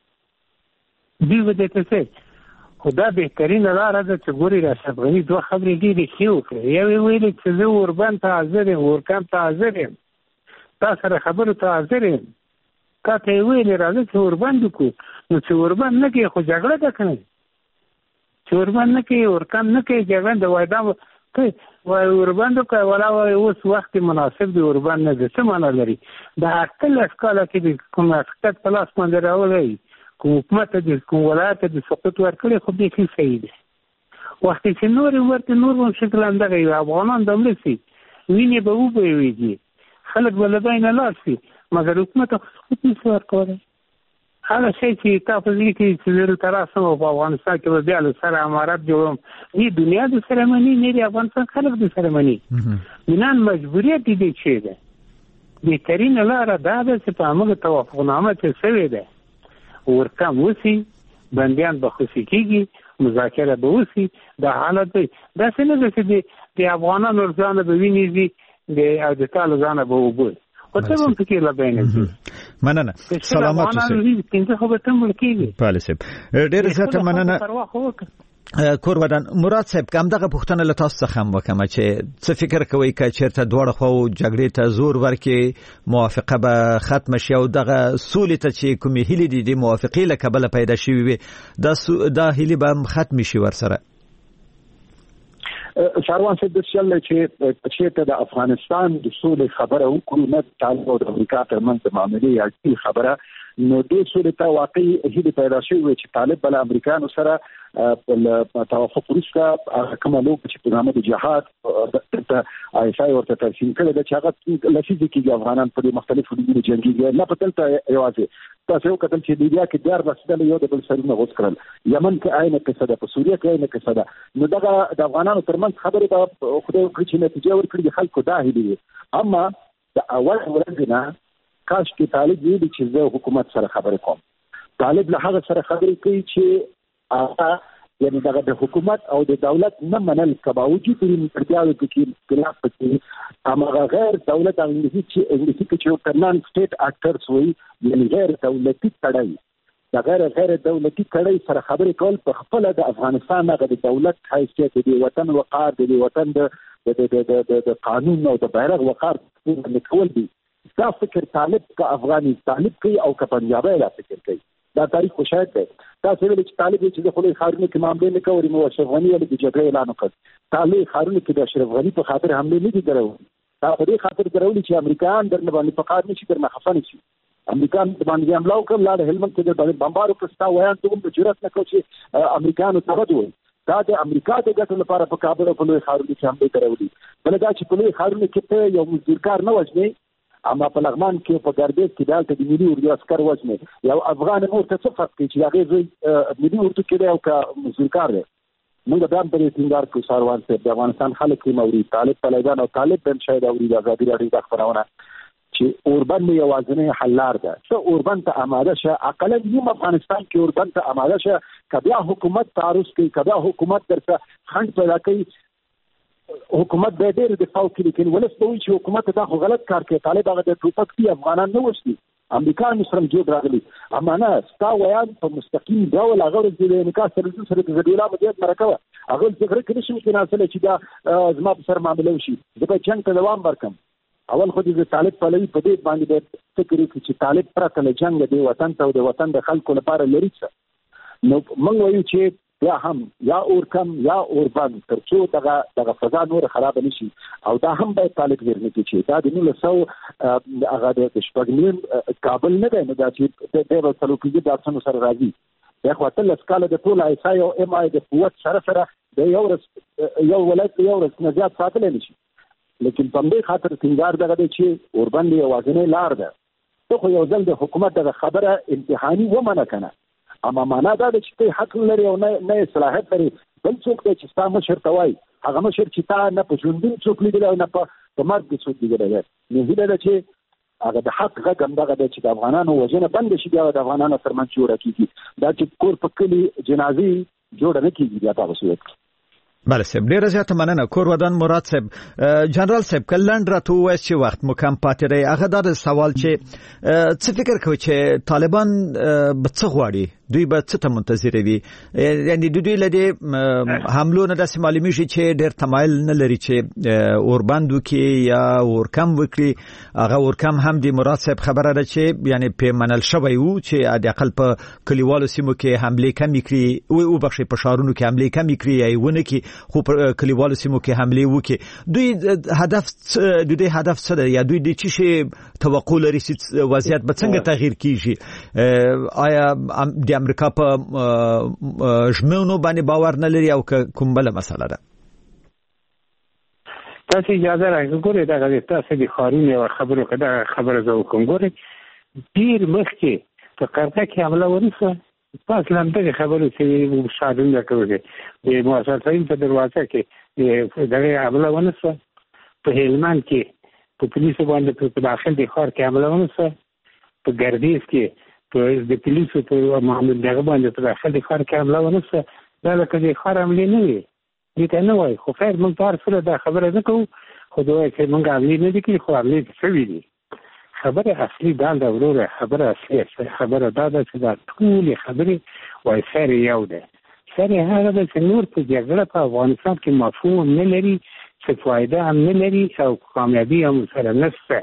وځي څه خدا بهترین لاره ده چې ګوري راشد غني دوه خبرې دي چې وکړي یو ویل چې زه اوربند ته حاضر یم ورکم ته حاضر یم تاسو سره خبرو ته حاضر یم تا ته ویل راځي چې اوربند کو نو چې اوربند نه کې خو جګړه ده کنه چې اوربند نه کې ورکم نه کې جګړه د وایدا وای اوربند کو ولا اوس وخت مناسب دی اوربند نه څه معنا لري دا اصل اسکاله کې کوم حقیقت پلاس باندې راولي کوم حکومت د کوم ولایت د سقوط ورکړي خو به کې صحیح دی وخت چې نور هم شکل اندغه افغانان دملسي ویني به وبويږي خلک ولداین لاسي مګر حکومت سقوط نشي ورکوي هغه شی چې تاسو دې کې چې تراسو په افغانستان کې بیا له سره امارات جوړوم دې دنیا د سرمنی نه دی افغانستان خلک د سرمنی نن مجبوریت دي چې ده د ترين لاره دا ده چې په موږ توافقنامه چې سوي ده ورکم وسی بنديان به خوشي کیږي مذاکره به وسی د حالت دا څنګه چې د افغانانو ځان به ویني د اجتال ځان به وبو او څه هم فکر لا بینه مننه سلامات اوسئ څنګه خو به تم ورکیږي پالیسه ډېر زیاته مننه کور ودان مراد صاحب کوم دغه پښتنه له تاسو څخه هم وکم چې څه فکر کوي چې چیرته دوړ خو جګړې ته زور ورکې موافقه به ختم شي او دغه سولې ته چې کومې هلي دي د موافقې له کبله پیدا شي وي دا هلي به ختم شي ورسره شاروان صاحب د شل چې د افغانستان د سولې خبره وکړو نه طالب او د امریکا ترمنځ د معاملې اړتیا خبره نو د سولې ته واقعي هیله پیدا شوې چې طالب بل امریکایانو سره په توافق وروسته کومه لوبه چې په نامه د جهاد د آیسای ورته ترسیم کړي د چاغت لسیږي کې افغانان په مختلفو ډیرو جنگي نه پتل ته یوازې تاسو یو کتل چې لیبیا کې دیار رسیدل یو د بل سرونه غوښ کړل یمن کې عینه قصه ده په سوریه کې عینه قصه ده نو دغه د افغانانو ترمنځ خبره به خدای وکړي چې نتیجه ورکړي خلکو دا هیلي اما د اول ورځ نه کاش کې طالب ویلي چې زه حکومت سره خبرې کوم طالب له هغه سره خبرې کوي چې هغه یعنی د حکومت او د دولت نه منل کباوجود د مرګاوي کې خلاف پکې هغه غیر دولت انګلیسي کې چې کنان سټیټ اکټرز وي یعنی غیر دولتي کړای د غیر دولتي کړای سره خبرې کول په خپل د افغانستان د دولت حیثیت دی وطن وقار دی وطن د قانون او د بیرغ وقار نه کول دي دا فکر طالب کا افغاني طالب کوي او کا پنجابي لا فکر کوي دا تاریخ شاید ده تاسو ویل چې طالب چې د خپل خارونه کې معاملې نه کوي نو اشرف غنی له جګړې اعلان وکړ طالب خارونه کې د اشرف غنی په خاطر حمله نه دي درو دا په دې خاطر درولي چې امریکایان درنه باندې فقط نشي درنه خفن شي امریکایان باندې حمله وکړه لاله هلمند کې د بمبارو پستا وایان ته د جرأت نه کوي چې امریکایانو ته وځي دا د امریکا د ګټو لپاره په کابل او په لوی ښارونو کې حملې کړولې بل دا چې په لوی ښارونو کې ته یو مزدورکار نه وژنې اما په لغمان کې په ګردیز کې دالته د ملي اردو عسكر وژنې یو افغان مور ته څه فرق کوي چې هغه زوی ملي اردو کې دی او که مزدورکار دی موږ دا په ټینګار کې ساروان صاحب د افغانستان خلک کې موري طالب طالبان او طالب بن شاید او د ازادي راډیو د خبرونه چې اوربند یوازینی حل لار ده چې اوربند ته آماده شه اقل نیم افغانستان کې اوربند ته آماده شه کبیا حکومت تعرض کوي کبیا حکومت درته خنډ پیدا کوي حکومت به ډېر دفاع کوي لیکن ولس به وي چې حکومت دا خو غلط کار کوي طالب هغه د ټوپک دی افغانان نه وشتي امریکا سره جوړ راغلي اما نه ستا ویان په مستقیم ډول هغه د امریکا سره د زبیلا مدیت مرکه هغه څنګه کې نشي متناسله چې دا زما په سر معاملې وشي د به جنگ ته دوام ورکم اول خو د طالب پلوي په دې باندې فکر وکړي چې طالب پرته له جنگ دی وطن ته او د وطن د خلکو لپاره لري څه نو موږ وایو چې یا هم یا اورکم یا اوربند ترڅو دغه فضا نور خراب نشي او دا هم باید طالب ورنه کې چې دا د 1900 هغه د شپږنیم کابل نه دی نو دا چې د تلوکیږي د افسانو سره راځي دا خو تل سکاله د ټول ایسای او ام آی د قوت سره د یو ولایت یو رس نه زیات ساتل نشي لیکن په دې خاطر ټینګار دغه دی چې اوربند یوازینی لار ده ته خو یو ځل د حکومت د خبره امتحاني ومنه کنه اما معنا دا ده چې ته حق لري او نه صلاحیت لري بل څوک دی چې ستا مشر ته وایي هغه مشر چې تا نه په ژوندون څوک لیدلی او نه په مرګ کې څوک لیدلی دی نو هیله ده چې هغه د حق غږ همدغه دی چې د افغانانو وژنه بنده شي بیا د افغانانو ترمنځ جوړه کېږي دا چې کور په کلي جنازې جوړه نه کېږي بیا په صورت کې بله صاحب ډیره زیاته مننه کور ودان مراد صاحب جنرال صاحب کلند راته وایي چې وخت مکم پاتې دی هغه دا سوال چې څه فکر کوي چې طالبان به څه غواړي دوی به څه ته منتظر وي یعنی دوی له دې حملو نه داسې معلومیږي چې ډېر تمایل نه لري چې اوربند وکړي یا اورکم وکړي هغه اورکم هم د مراد صاحب خبره ده چې یعنی په منل شوی وو چې د اقل په کلیوالو سیمو کې حمله کم کړي او بخښي په شهرونو کې حمله کم کړي ای ونه کې خو په کلیوالو سیمو کې حمله وکړي دوی هدف څه ده یا دوی د چی شي توقع لري چې وضعیت به څنګه تغییر کیږي آیا د امریکا په ژمنو باندې باور نه لري او کوم بل مسله ده تاسو اجازه راکړئ دا تاسو د خارونه او خبرو کده خبره زو کوم ګوري ډیر مخکې په قرطه کې حمله ونیسه پس لمده خبرو چې شادون کوي د مؤسساتین په دروازه کې دغه حمله ونیسه په هلمند کې په پولیسو باندې په داخل د خار کې حمله ونیسه په ګردیز کې د پولیسو په محمد دغه باندې په داخل د خار کې حمله ونیسه دا لکه د خار حمله نه وي دې ته نه وای خو خیر موږ تاسو سره دا خبره نه کوو خو دوی چې موږ حمله نه دي کړې خو حمله شوې دي خبره اصلي دا د وروره خبره اصلي خبره دا ده چې دا ټول خبرې وای سره یو ده سره هغه د نور په جګړه په افغانستان کې مفهوم نه لري چې فائدہ هم نه لري او کامیابی هم سره نشته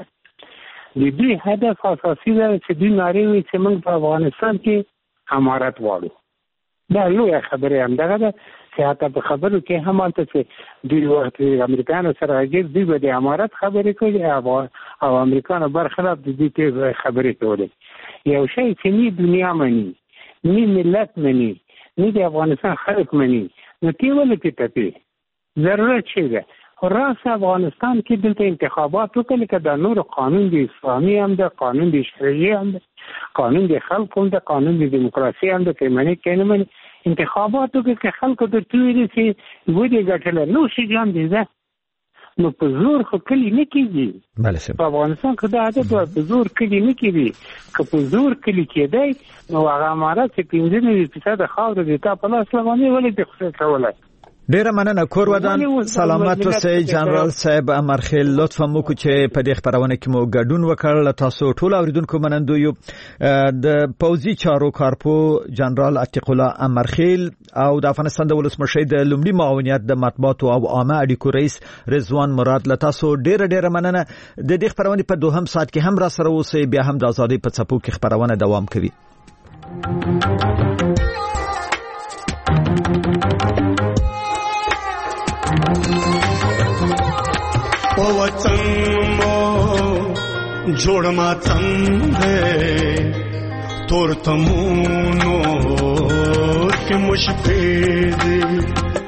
د دې هدف اساسي ده چې دوی نارې وي چې موږ په افغانستان کې امارت واړو دا لویه خبره هم دغه ده چې حتی په خبرو کې هم هلته چې دوی وخت امریکایانو سره راګیر دوی به د امارت خبرې کوي او امریکایانو برخلاف د دې کې خبرې کولې یو شی چې نه دنیا مني نه ملت مني نه د افغانستان خلک مني نو کې ولې کې تپې ضرورت شي ده راس افغانستان کې دلته انتخابات وکړي که د نور قانون د اسلامي هم ده قانون د شرعي هم ده قانون د خلکو هم ده قانون د دیموکراسي هم ده که مني که نه مني انتخابات وکړي که خلکو ته تویري چې ودې ګټله نو شي هم دي ده نو په زور خو کلي نه کېږي په افغانستان کې دا عادت وایي په زور کلي نه کېږي که په زور کلي کېدی نو هغه امارت چې 95% خاوره د تا په لاس باندې ولې د خصوصي کولی ډیره مننه کور ودان سلامت اوسئ جنرال صاحب امرخیل لطفا مو کو چې په دې خبرونه کې مو ګډون وکړل تاسو ټول اوریدونکو منندو یو د پوزي چارو کارپو جنرال عتیق الله امرخیل او د افغانستان د ولسمشر د لومړي معاونیت د مطبوعات او عامه اړیکو رئیس رضوان مراد له تاسو ډیره مننه د دې خبرونه په دوهم ساعت کې هم را سره اوسئ بیا هم د ازادي په څپو کې خبرونه دوام کوي ओ वचन मो जोड़ मातम है तोर तमूनो के मुश्किल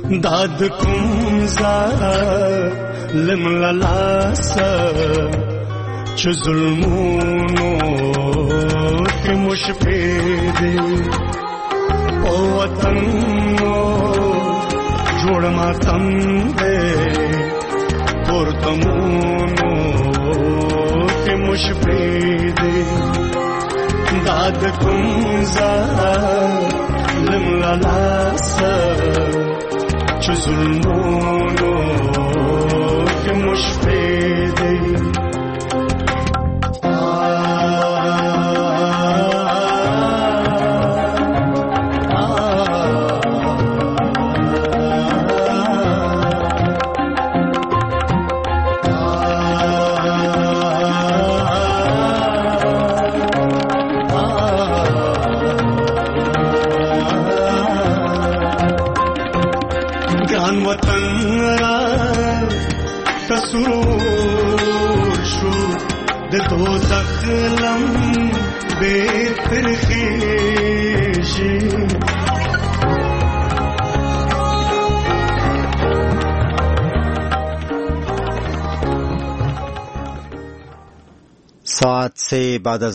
داد کوم ظالم للاسه چې ظلمونو کې مشفیدي او وطن جوړ ماتم دې تورتمونو کې مشفیدي داد کوم ظالم للاسه چې ظلمونو کې مشفیدي सात से बाद